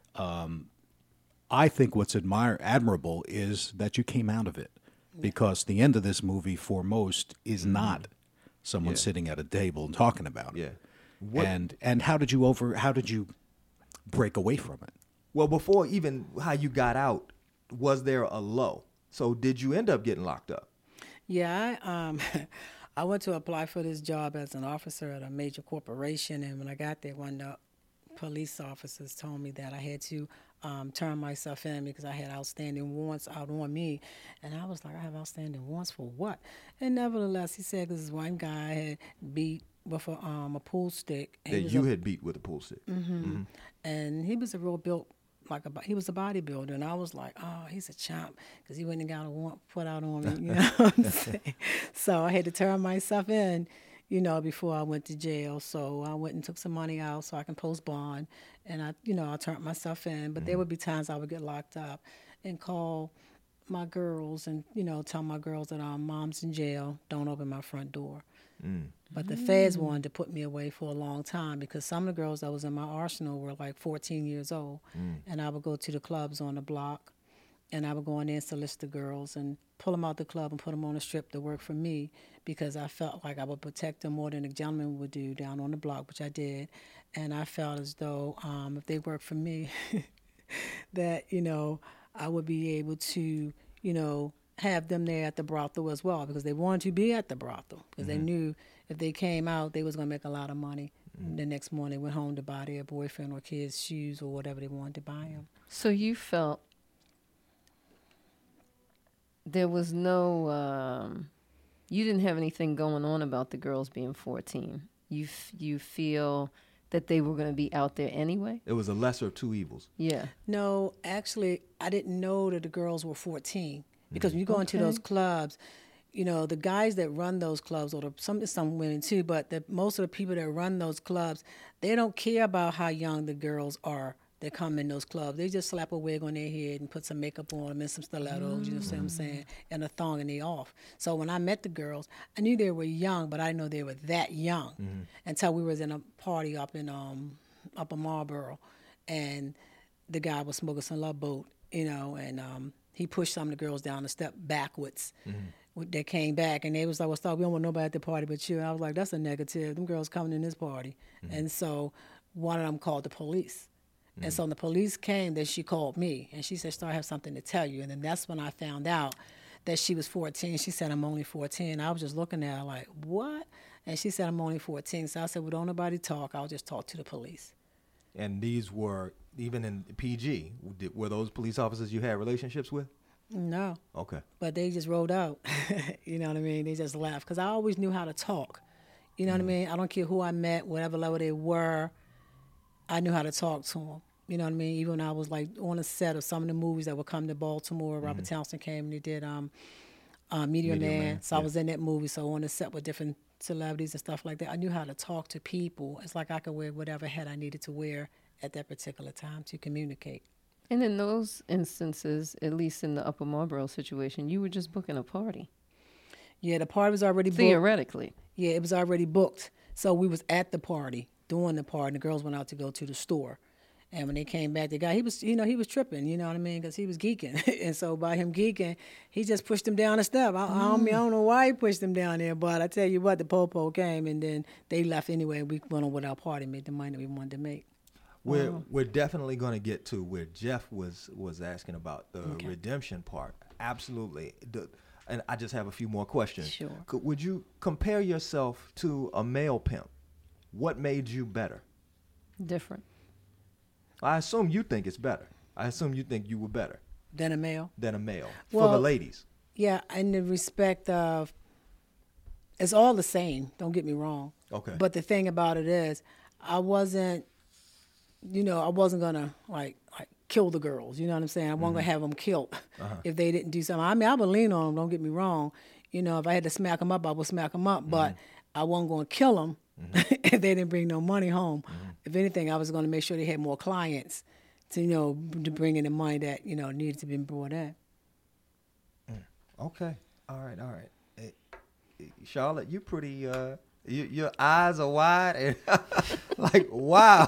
Speaker 3: I think what's admirable is that you came out of it, because the end of this movie, for most, is not someone sitting at a table and talking about it. And how did you break away from it?
Speaker 1: Well, before even how you got out, was there a low? So did you end up getting locked up?
Speaker 7: Yeah, I went to apply for this job as an officer at a major corporation, and when I got there, one of the police officers told me that I had to turn myself in because I had outstanding warrants out on me. And I was like, I have outstanding warrants for what? And nevertheless, he said this one guy had beat with a pool stick.
Speaker 1: That you had beat with a pool stick.
Speaker 7: And he was a real built, he was a bodybuilder, and I was like, oh, he's a chump, because he went and got a warrant put out on me, you know what I'm saying? So I had to turn myself in, before I went to jail. So I went and took some money out so I can post bond, and I turned myself in. But there would be times I would get locked up and call my girls and, tell my girls that mom's in jail, don't open my front door. But the feds wanted to put me away for a long time, because some of the girls that was in my arsenal were like 14 years old. And I would go to the clubs on the block, and I would go in there and solicit the girls and pull them out the club and put them on a strip to work for me, because I felt like I would protect them more than a gentleman would do down on the block, which I did. And I felt as though if they worked for me, that, I would be able to, have them there at the brothel as well, because they wanted to be at the brothel, because they knew if they came out, they was going to make a lot of money. The next morning, they went home to buy their boyfriend or kids shoes or whatever they wanted to buy them.
Speaker 5: So you felt there was no, you didn't have anything going on about the girls being 14. You feel that they were going to be out there anyway?
Speaker 1: It was a lesser of two evils.
Speaker 5: Yeah.
Speaker 7: No, actually, I didn't know that the girls were 14 because when you go into those clubs, the guys that run those clubs, or some women too, but most of the people that run those clubs, they don't care about how young the girls are that come in those clubs. They just slap a wig on their head and put some makeup on them and some stilettos, you know what I'm saying, and a thong, and they off. So when I met the girls, I knew they were young, but I didn't know they were that young until we was in a party up in Marlboro, and the guy was smoking some Love Boat, and he pushed some of the girls down the step backwards. They came back, and they was like, well, stop, we don't want nobody at the party but you. And I was like, that's a negative. Them girls coming in this party. And so one of them called the police. And so when the police came, then she called me, and she said, Star, I have something to tell you. And then that's when I found out that she was 14. She said, I'm only 14. I was just looking at her like, what? And she said, I'm only 14. So I said, well, don't nobody talk. I'll just talk to the police.
Speaker 1: And these were, even in PG, were those police officers you had relationships with?
Speaker 7: No.
Speaker 1: Okay.
Speaker 7: But they just rolled out. You know what I mean? They just laughed because I always knew how to talk. You know what I mean? I don't care who I met, whatever level they were, I knew how to talk to them. You know what I mean? Even when I was like on a set of some of the movies that would come to Baltimore, Robert Townsend came and he did Meteor Man. So I was in that movie. So on the set with different celebrities and stuff like that, I knew how to talk to people. It's like I could wear whatever hat I needed to wear at that particular time to communicate.
Speaker 5: And in those instances, at least in the Upper Marlboro situation, you were just booking a party.
Speaker 7: Yeah, the party was already booked.
Speaker 5: Theoretically.
Speaker 7: Yeah, it was already booked. So we was at the party, doing the party, and the girls went out to go to the store. And when they came back, the guy, he was tripping, you know what I mean, because he was geeking. And so by him geeking, he just pushed him down a step. I don't know why he pushed him down there, but I tell you what, the po-po came, and then they left anyway. We went on with our party, made the money that we wanted to make.
Speaker 1: We're definitely going to get to where Jeff was asking about the redemption part. Absolutely. And I just have a few more questions.
Speaker 5: Sure.
Speaker 1: Would you compare yourself to a male pimp? What made you better?
Speaker 5: Different.
Speaker 1: I assume you think it's better. I assume you think you were better.
Speaker 7: Than a male?
Speaker 1: Than a male.
Speaker 7: Well,
Speaker 1: for the ladies.
Speaker 7: Yeah, in the respect of, it's all the same, don't get me wrong.
Speaker 1: Okay.
Speaker 7: But the thing about it is, I wasn't going to like kill the girls, you know what I'm saying? I wasn't going to have them killed if they didn't do something. I mean, I would lean on them, don't get me wrong. If I had to smack them up, I would smack them up, but I wasn't going to kill them if they didn't bring no money home. If anything, I was going to make sure they had more clients to bring in the money that, needed to be brought in.
Speaker 1: Okay. All right. Hey, Charlotte, you pretty, your eyes are wide and like, wow.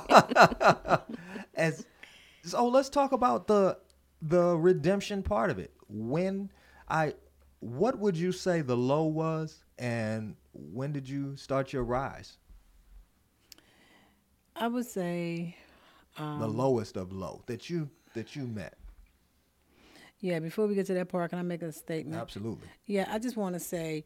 Speaker 1: So let's talk about the redemption part of it. What would you say the low was, and when did you start your rise?
Speaker 7: I would say
Speaker 1: the lowest of low that you met.
Speaker 7: Yeah, before we get to that part, can I make a statement?
Speaker 1: Absolutely.
Speaker 7: Yeah, I just want to say,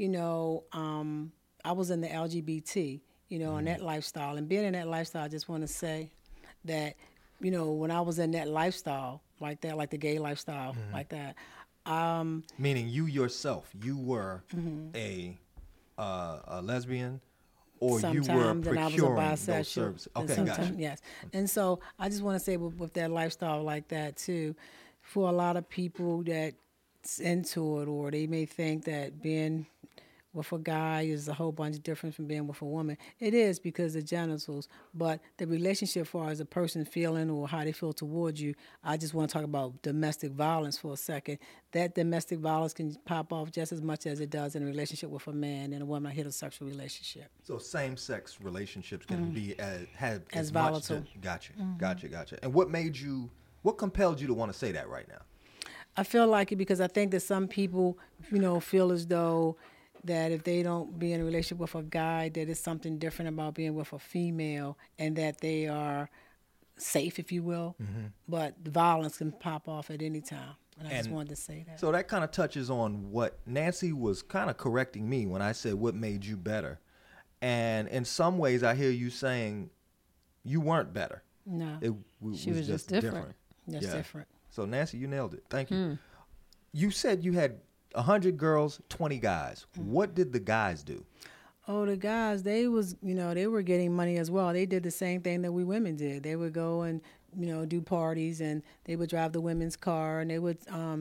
Speaker 7: I was in the LGBT, in that lifestyle. And being in that lifestyle, I just want to say that, when I was in that lifestyle like that, like the gay lifestyle like that.
Speaker 1: Meaning you yourself, you were a lesbian, or you were procuring those services. Okay, gotcha.
Speaker 7: Yes. And so I just want to say with that lifestyle like that too, for a lot of people that's into it, or they may think that being with a guy is a whole bunch different from being with a woman. It is because of genitals, but the relationship as far as a person feeling or how they feel towards you, I just want to talk about domestic violence for a second. That domestic violence can pop off just as much as it does in a relationship with a man and a woman, a heterosexual relationship.
Speaker 1: So same-sex relationships can be as
Speaker 7: volatile.
Speaker 1: Gotcha. And what compelled you to want to say that right now?
Speaker 7: I feel like it because I think that some people, feel as though that if they don't be in a relationship with a guy, that it's something different about being with a female, and that they are safe, if you will. But the violence can pop off at any time. And I just wanted to say that.
Speaker 1: So that kind of touches on what Nancy was kind of correcting me when I said, what made you better? And in some ways, I hear you saying you weren't better.
Speaker 7: No.
Speaker 5: She was just different.
Speaker 7: That's different.
Speaker 1: So Nancy, you nailed it. Thank you. You said you had 100 girls, 20 guys. What did the guys do?
Speaker 7: Oh, the guys, they were getting money as well. They did the same thing that we women did. They would go and, do parties, and they would drive the women's car, and they would,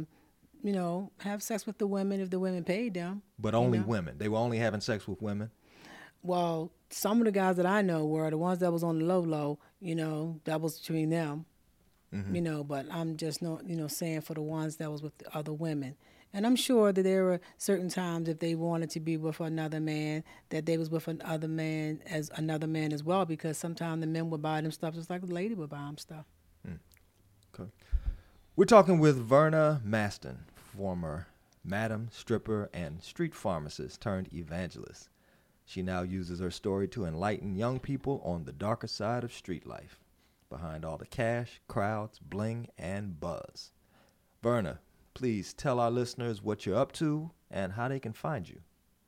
Speaker 7: have sex with the women if the women paid them.
Speaker 1: But only women. They were only having sex with women?
Speaker 7: Well, some of the guys that I know were the ones that was on the low, that was between them. But I'm just not, saying for the ones that was with the other women. And I'm sure that there were certain times if they wanted to be with another man, that they was with another man as well, because sometimes the men would buy them stuff just like the lady would buy them stuff.
Speaker 1: Okay. We're talking with Verna Maston, former madam, stripper, and street pharmacist turned evangelist. She now uses her story to enlighten young people on the darker side of street life, behind all the cash, crowds, bling, and buzz. Verna, please tell our listeners what you're up to and how they can find you.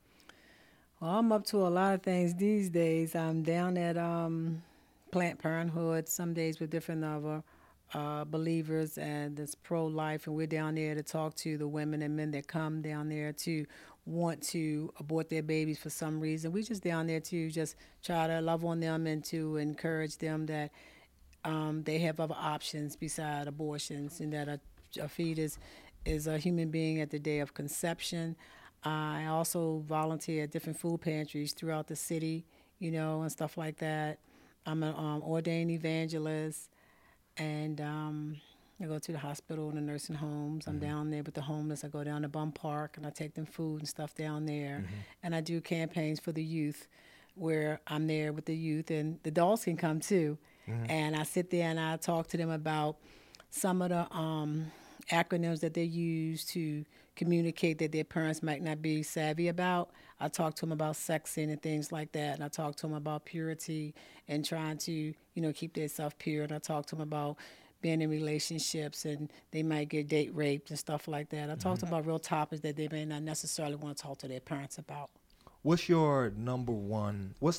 Speaker 7: Well, I'm up to a lot of things these days. I'm down at Planned Parenthood some days with different other believers, and it's pro-life, and we're down there to talk to the women and men that come down there to want to abort their babies for some reason. We're just down there to just try to love on them and to encourage them that they have other options beside abortions, and that a fetus is a human being at the day of conception. I also volunteer at different food pantries throughout the city, and stuff like that. I'm an ordained evangelist, and I go to the hospital and the nursing homes. I'm down there with the homeless. I go down to Bum Park, and I take them food and stuff down there. And I do campaigns for the youth where I'm there with the youth, and the adults can come too. And I sit there and I talk to them about some of the acronyms that they use to communicate that their parents might not be savvy about. I talk to them about sexing and things like that, and I talk to them about purity and trying to, keep themselves pure. And I talk to them about being in relationships, and they might get date raped and stuff like that. I talk to them about real topics that they may not necessarily want to talk to their parents about.
Speaker 1: What's your number one? What's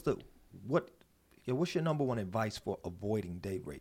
Speaker 1: your number one advice for avoiding date rape?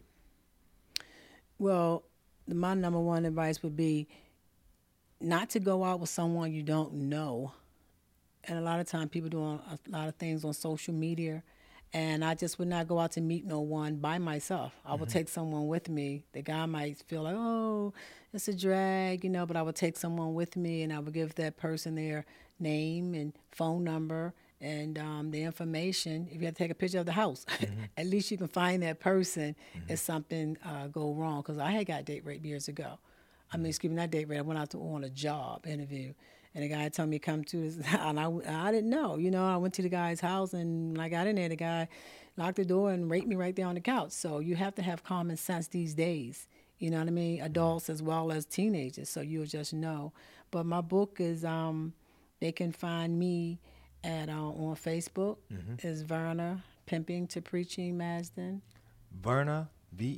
Speaker 7: Well, my number one advice would be not to go out with someone you don't know. And a lot of times people doing a lot of things on social media, and I just would not go out to meet no one by myself. I would take someone with me. The guy might feel like, oh, it's a drag, but I would take someone with me, and I would give that person their name and phone number and the information. If you have to take a picture of the house, at least you can find that person if something go wrong. Because I had got date rape years ago. I mean, excuse me, not date rape. I went out on a job interview, and the guy told me to come to his house, and I didn't know. I went to the guy's house, and when I got in there, the guy locked the door and raped me right there on the couch. So you have to have common sense these days. You know what I mean? Adults as well as teenagers, so you'll just know. But my book is, they can find me at on Facebook. Is Verna Pimping to Preaching Masden.
Speaker 1: Verna,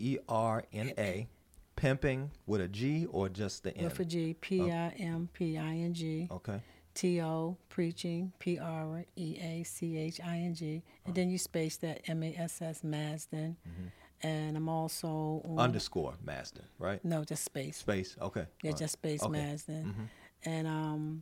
Speaker 1: Verna, pimping with a G or just the N?
Speaker 7: With a G, Pimping.
Speaker 1: Okay.
Speaker 7: T-O, preaching, Preaching, and then you space that Mass Masden. And I'm also on
Speaker 1: underscore Masden, right?
Speaker 7: No, just space.
Speaker 1: Space, okay.
Speaker 7: Yeah, just space Masden. And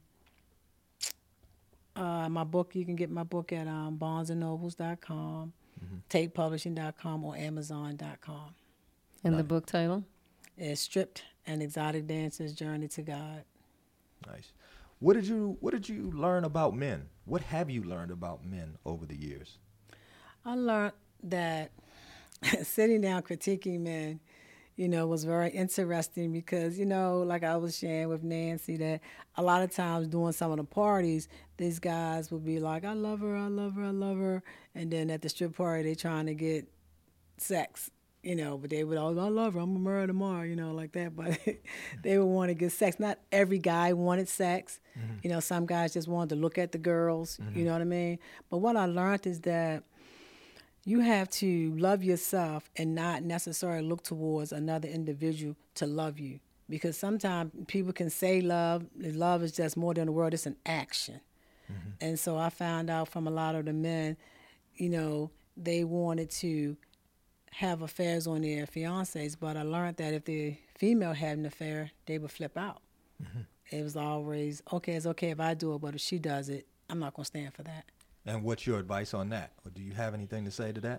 Speaker 7: my book, you can get my book at barnesandnobles.com, tapepublishing.com, or amazon.com.
Speaker 5: And the book title?
Speaker 7: It's Stripped: An Exotic Dancer's Journey to God.
Speaker 1: Nice. What did you learn about men? What have you learned about men over the years?
Speaker 7: I learned that sitting down critiquing men, was very interesting because, like I was sharing with Nancy, that a lot of times during some of the parties, these guys would be like, I love her, I love her, I love her. And then at the strip party, they trying to get sex, but they would always, I love her, I'm going to marry her tomorrow, like that. But they would want to get sex. Not every guy wanted sex. Some guys just wanted to look at the girls, you know what I mean? But what I learned is that you have to love yourself and not necessarily look towards another individual to love you. Because sometimes people can say love is just more than a word, it's an action. And so I found out from a lot of the men, they wanted to have affairs on their fiancés, but I learned that if the female had an affair, they would flip out. it was always, okay, it's okay if I do it, but if she does it, I'm not going to stand for that.
Speaker 1: And what's your advice on that? Or do you have anything to say to that?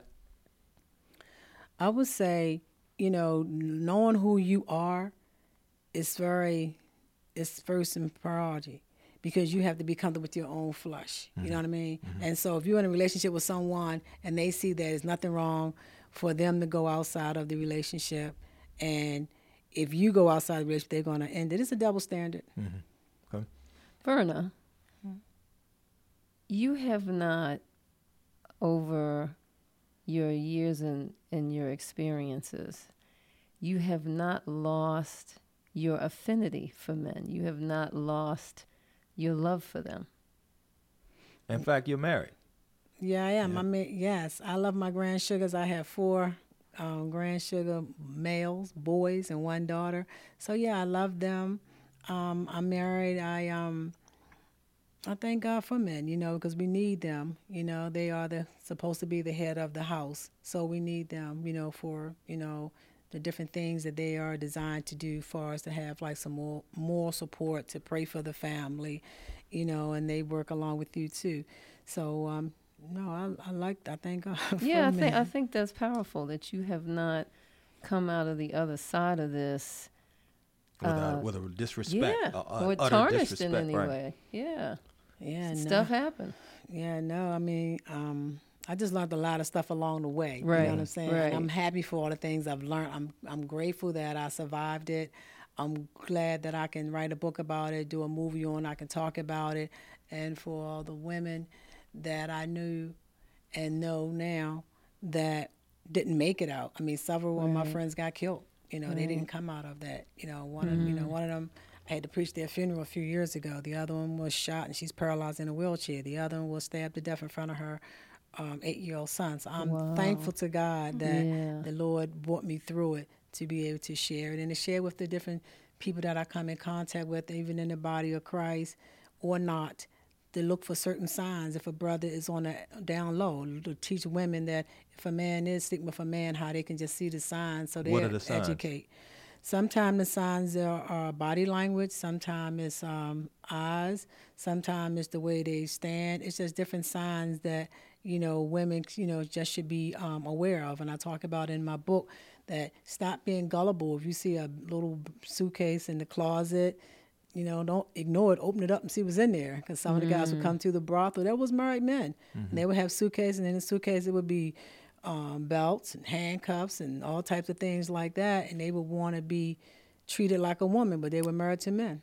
Speaker 7: I would say, knowing who you are is first in priority, because you have to be comfortable with your own flesh. You know what I mean? Mm-hmm. And so if you're in a relationship with someone and they see that there's nothing wrong for them to go outside of the relationship, and if you go outside the relationship, they're going to end it. It's a double standard.
Speaker 1: Mm-hmm. Okay.
Speaker 5: Verna, you have not, over your years and your experiences, you have not lost your affinity for men. You have not lost your love for them.
Speaker 1: In fact, you're married.
Speaker 7: Yeah, I am.
Speaker 1: Yeah.
Speaker 7: Yes, I love my grand sugars. I have 4 grand sugar males, boys, and 1 daughter. So yeah, I love them. I'm married. I thank God for men, because we need them. They are supposed to be the head of the house. So we need them, for, the different things that they are designed to do for us, to have like some more moral support, to pray for the family, and they work along with you too. So, no, I thank God for men.
Speaker 5: I think that's powerful that you have not come out of the other side of this
Speaker 1: with a disrespect,
Speaker 5: or tarnished in any way.
Speaker 7: Yeah,
Speaker 5: stuff happened.
Speaker 7: Yeah, no, I mean, I just learned a lot of stuff along the way.
Speaker 5: Right.
Speaker 7: You know what I'm saying?
Speaker 5: Right.
Speaker 7: And I'm happy for all the things I've learned. I'm grateful that I survived it. I'm glad that I can write a book about it, do a movie on it, I can talk about it. And for all the women that I knew and know now that didn't make it out. I mean, several of my friends got killed. They didn't come out of that. One of them, I had to preach their funeral a few years ago. The other one was shot and she's paralyzed in a wheelchair. The other one was stabbed to death in front of her 8-year-old son. So I'm thankful to God that the Lord brought me through it to be able to share it and to share with the different people that I come in contact with, even in the body of Christ or not, to look for certain signs. If a brother is on a down low, to teach women that if a man is sleeping with a man, how they can just see the signs, so they educate. Sometimes the signs are body language. Sometimes it's eyes. Sometimes it's the way they stand. It's just different signs that, women, just should be aware of. And I talk about in my book that stop being gullible. If you see a little suitcase in the closet, don't ignore it. Open it up and see what's in there. Because some of the guys would come to the brothel. That was married men. And they would have suitcases, and in the suitcase it would be belts and handcuffs and all types of things like that, and they would want to be treated like a woman, but they were married to men.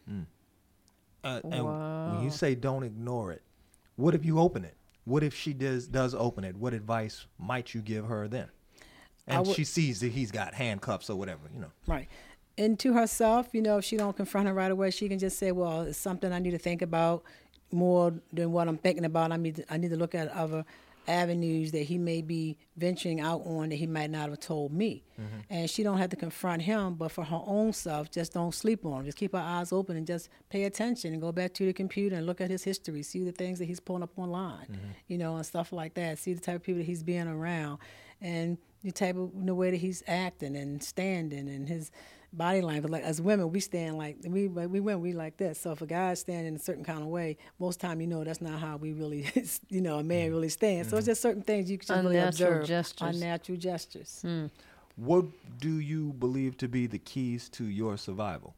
Speaker 1: And when you say don't ignore it, what if you open it? What if she does open it? What advice might you give her then? And she sees that he's got handcuffs or whatever,
Speaker 7: Right. And to herself, if she don't confront her right away, she can just say, well, it's something I need to think about more than what I'm thinking about. I need to look at other avenues that he may be venturing out on that he might not have told me. And she don't have to confront him, but for her own self, just don't sleep on him. Just keep her eyes open and just pay attention and go back to the computer and look at his history, see the things that he's pulling up online, and stuff like that. See the type of people that he's being around and the type of the way that he's acting and standing and his body language. Like as women, we stand like we like this. So if a guy's standing in a certain kind of way, most time that's not how we really, a man really stands. So it's just certain things you can just really observe. Unnatural gestures.
Speaker 1: What do you believe to be the keys to your survival?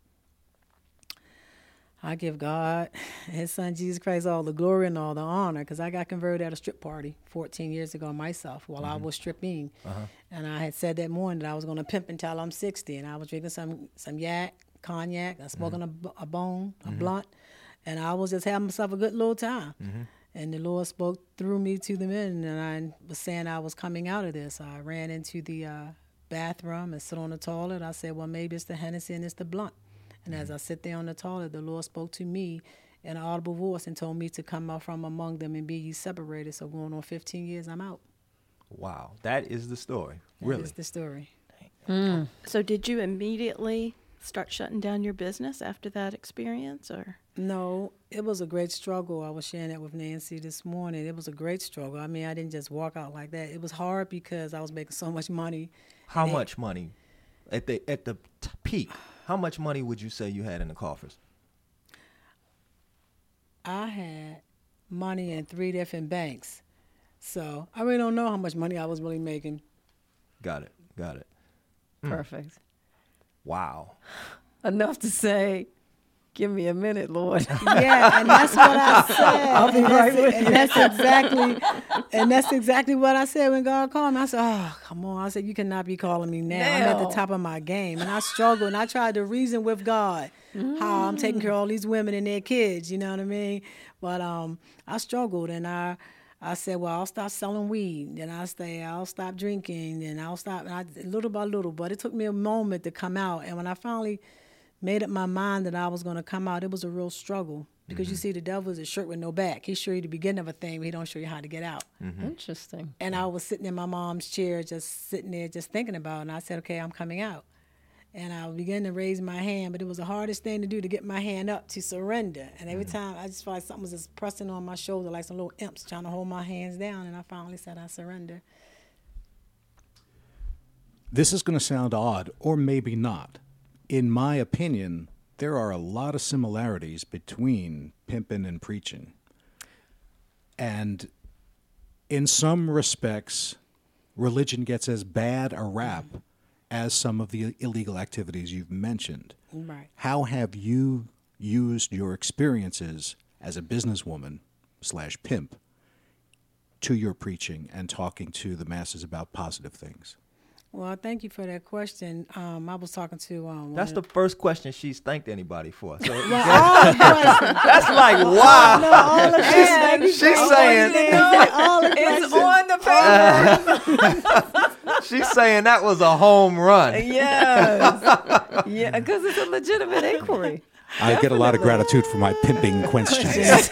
Speaker 7: I give God and His Son Jesus Christ all the glory and all the honor, because I got converted at a strip party 14 years ago myself while I was stripping. And I had said that morning that I was going to pimp until I'm 60, and I was drinking some cognac, and smoking a blunt, and I was just having myself a good little time. And the Lord spoke through me to the men, and I was saying I was coming out of this. I ran into the bathroom and sit on the toilet. I said, well, maybe it's the Hennessy and it's the blunt. And as I sit there on the toilet, the Lord spoke to me in an audible voice and told me to come out from among them and be ye separated. So going on 15 years, I'm out.
Speaker 1: Wow. That is the story.
Speaker 7: That is the story.
Speaker 6: So did you immediately start shutting down your business after that experience, or?
Speaker 7: No, it was a great struggle. I was sharing that with Nancy this morning. It was a great struggle. I mean, I didn't just walk out like that. It was hard because I was making so much money.
Speaker 1: How much money? At the peak, how much money would you say you had in the coffers?
Speaker 7: I had money in 3 different banks. So I really don't know how much money I was really making.
Speaker 1: Got it.
Speaker 5: Perfect.
Speaker 1: Wow.
Speaker 5: Enough to say, give me a minute, Lord.
Speaker 7: Yeah, and that's what I said.
Speaker 5: I'll be right with you.
Speaker 7: And that's exactly what I said when God called me. I said, oh, come on. I said, you cannot be calling me now. I'm at the top of my game. And I struggled, and I tried to reason with God how I'm taking care of all these women and their kids, you know what I mean? But I struggled, and I said, well, I'll stop selling weed. Then I'll stop drinking, and I'll stop, little by little. But it took me a moment to come out. And when I finally made up my mind that I was going to come out, it was a real struggle. Because you see, the devil is a shirt with no back. He show you the beginning of a thing, but he don't show you how to get out.
Speaker 5: Interesting.
Speaker 7: And I was sitting in my mom's chair, just sitting there, just thinking about it. And I said, okay, I'm coming out. And I began to raise my hand, but it was the hardest thing to do, to get my hand up to surrender. And every time I just felt like something was just pressing on my shoulder, like some little imps trying to hold my hands down. And I finally said, I surrender.
Speaker 3: This is going to sound odd, or maybe not. In my opinion, there are a lot of similarities between pimping and preaching. And in some respects, religion gets as bad a rap as some of the illegal activities you've mentioned.
Speaker 7: Right.
Speaker 3: How have you used your experiences as a businesswoman / pimp to your preaching and talking to the masses about positive things?
Speaker 7: Well, thank you for that question. I was talking to
Speaker 1: That's the first question she's thanked anybody for. So
Speaker 7: all the questions.
Speaker 1: that's like, wow.
Speaker 7: No, all the questions.
Speaker 1: She's saying
Speaker 7: All the
Speaker 5: It's
Speaker 7: questions.
Speaker 5: on the paper.
Speaker 1: she's saying that was a home run.
Speaker 5: Yes. Yeah, because it's a legitimate inquiry.
Speaker 3: I get a lot of gratitude for my pimping questions.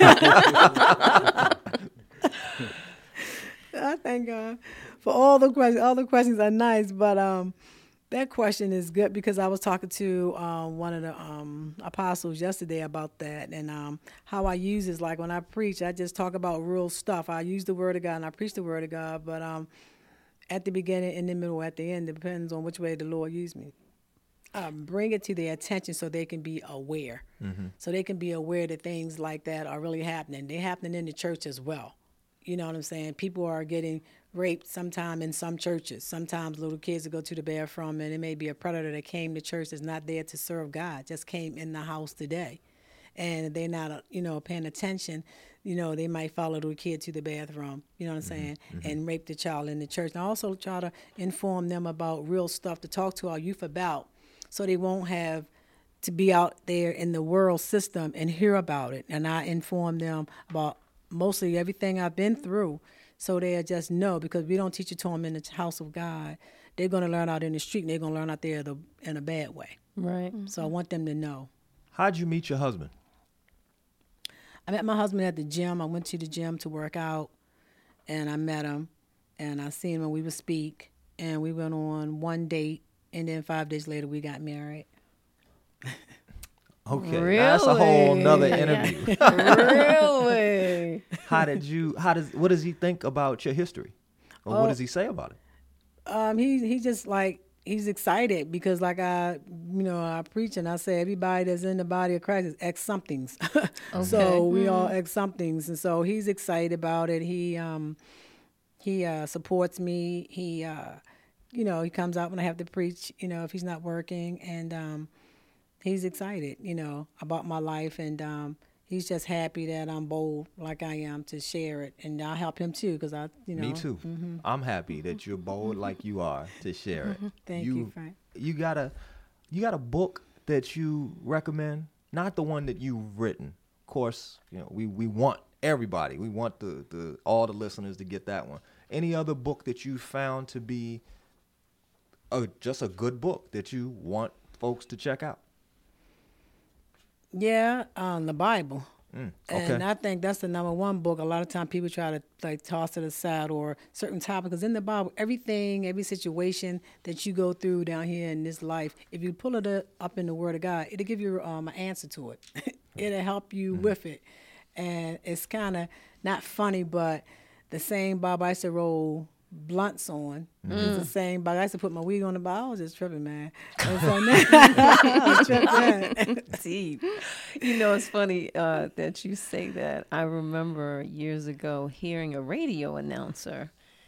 Speaker 7: I thank God for all the questions. All the questions are nice, but that question is good because I was talking to one of the apostles yesterday about that, and how I use is like when I preach, I just talk about real stuff. I use the Word of God and I preach the Word of God, but at the beginning, in the middle, at the end, it depends on which way the Lord used me. Bring it to their attention so they can be aware. So they can be aware that things like that are really happening. They're happening in the church as well. You know what I'm saying? People are getting raped sometime in some churches. Sometimes little kids that go to the bathroom, and it may be a predator that came to church that's not there to serve God, just came in the house today. And they're not, paying attention. They might follow the kid to the bathroom, you know what I'm saying, and rape the child in the church. And I also try to inform them about real stuff to talk to our youth about, so they won't have to be out there in the world system and hear about it. And I inform them about mostly everything I've been through, so they just know, because we don't teach it to them in the house of God. They're going to learn out in the street, and they're going to learn out there in a bad way.
Speaker 5: Right.
Speaker 7: So I want them to know.
Speaker 1: How'd you meet your husband?
Speaker 7: I met my husband at the gym. I went to the gym to work out, and I met him, and I seen him when we would speak, and we went on one date, and then 5 days later we got married.
Speaker 1: Okay,
Speaker 5: Really?
Speaker 1: now that's a whole nother interview.
Speaker 5: Really?
Speaker 1: What does he think about your history? Or what does he say about it?
Speaker 7: He just like, he's excited because like I preach and I say everybody that's in the body of Christ is ex-somethings. So we all ex-somethings. And so he's excited about it. He supports me. He comes out when I have to preach, if he's not working. And he's excited, about my life. And he's just happy that I'm bold like I am to share it. And I'll help him too because
Speaker 1: Me too. I'm happy that you're bold like you are to share it.
Speaker 7: Thank you, Frank.
Speaker 1: You got a book that you recommend? Not the one that you've written. Of course, we want everybody. We want all the listeners to get that one. Any other book that you found to be just a good book that you want folks to check out?
Speaker 7: Yeah, the Bible.
Speaker 1: Okay.
Speaker 7: And I think that's the number one book. A lot of times people try to toss it aside or certain topics. Because in the Bible, everything, every situation that you go through down here in this life, if you pull it up in the Word of God, it'll give you an answer to it. It'll help you with it. And it's kind of not funny, but the same Bob I used to roll blunts on. It's the same, but I used to put my wig on the bar. I was just tripping, man. And so now, I was tripping.
Speaker 5: Deep. You know, it's funny that you say that. I remember years ago hearing a radio announcer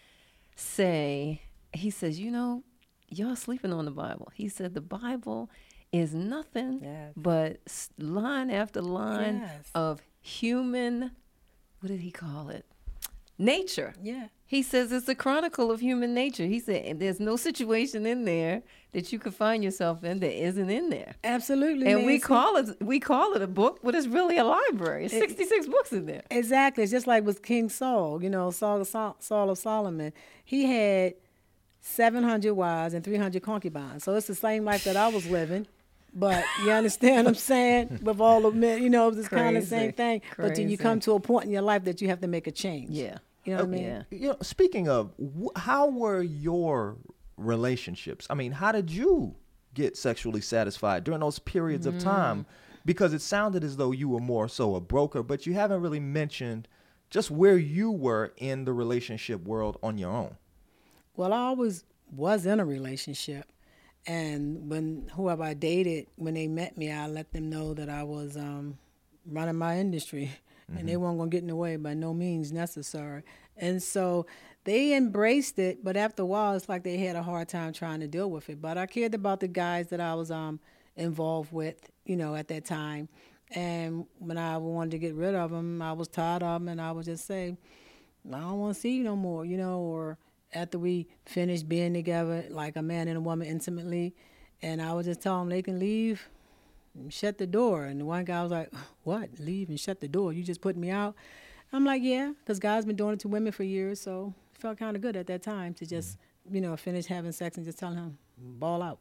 Speaker 5: say, he says, you know, y'all sleeping on the Bible. He said the Bible is nothing but line after line of human, what did he call it? Nature.
Speaker 7: Yeah.
Speaker 5: He says it's a chronicle of human nature. He said, and there's no situation in there that you could find yourself in that isn't in there.
Speaker 7: Absolutely.
Speaker 5: And
Speaker 7: Nancy.
Speaker 5: we call it a book, but it's really a library. It's 66 books in there.
Speaker 7: Exactly. It's just like with King Saul, you know, Saul of Solomon. He had 700 wives and 300 concubines. So it's the same life that I was living. But you understand what I'm saying? With all the men, you know, it's kind of the same thing. But then you come to a point in your life that you have to make a change.
Speaker 5: Yeah.
Speaker 7: You know what I mean?
Speaker 5: Yeah.
Speaker 1: You know, speaking of, how were your relationships? I mean, how did you get sexually satisfied during those periods of time? Because it sounded as though you were more so a broker, but you haven't really mentioned just where you were in the relationship world on your own.
Speaker 7: Well, I always was in a relationship. And whoever I dated, when they met me, I let them know that I was running my industry. And they weren't going to get in the way by no means necessary. And so they embraced it, but after a while, it's like they had a hard time trying to deal with it. But I cared about the guys that I was involved with, you know, at that time. And when I wanted to get rid of them, I was tired of them, and I would just say, I don't want to see you no more, you know, or after we finished being together, like a man and a woman intimately, and I would just tell them they can leave, shut the door. And the one guy was like, what, leave and shut the door? You just put me out? I'm like, yeah, because guys been doing it to women for years, so it felt kind of good at that time to just, you know, finish having sex and just tell him, ball out.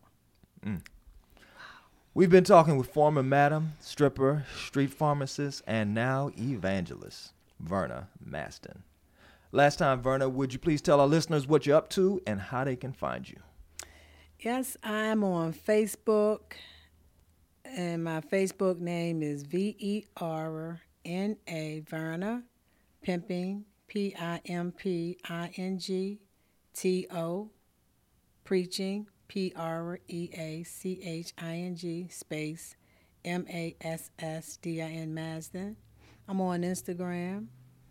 Speaker 1: We've been talking with former madam, stripper, street pharmacist, and now evangelist, Verna Maston. Last time, Verna, would you please tell our listeners what you're up to and how they can find you?
Speaker 7: Yes, I'm on Facebook. And my Facebook name is VERNA, Verna Pimping, PIMPINGTO, Preaching, PREACHING, space MASSDIN, Masden. I'm on Instagram,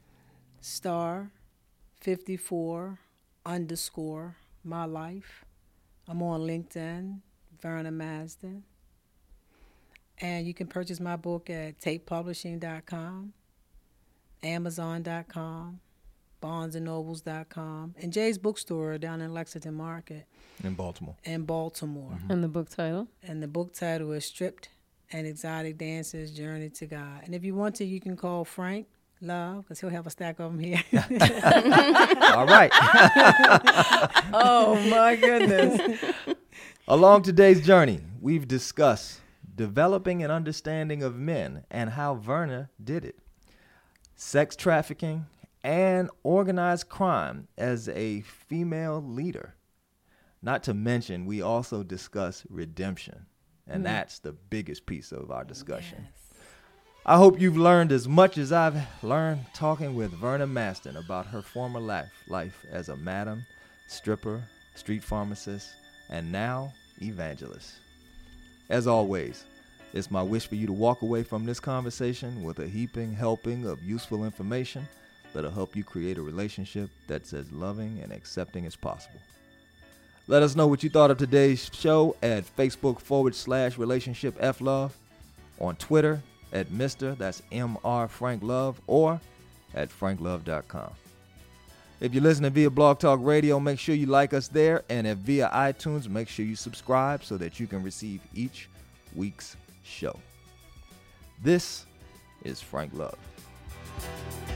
Speaker 7: star54_my life. I'm on LinkedIn, Verna Masden. And you can purchase my book at tapepublishing.com, amazon.com, barnesandnobles.com, and Jay's Bookstore down in Lexington Market.
Speaker 1: In Baltimore.
Speaker 7: And
Speaker 5: And the book title?
Speaker 7: And the book title is Stripped and Exotic Dancers Journey to God. And if you want to, you can call Frank Love, because he'll have a stack of them here.
Speaker 1: All right.
Speaker 5: Oh, my goodness.
Speaker 1: Along today's journey, we've discussed developing an understanding of men and how Verna did it, sex trafficking, and organized crime as a female leader. Not to mention, we also discuss redemption, and that's the biggest piece of our discussion. Yes. I hope you've learned as much as I've learned talking with Verna Maston about her former life as a madam, stripper, street pharmacist, and now evangelist. As always, it's my wish for you to walk away from this conversation with a heaping helping of useful information that'll help you create a relationship that's as loving and accepting as possible. Let us know what you thought of today's show at Facebook.com/relationshipflove, on Twitter at Mr. that's MR Frank Love, or at franklove.com. If you're listening via Blog Talk Radio, make sure you like us there. And if via iTunes, make sure you subscribe so that you can receive each week's show. This is Frank Love.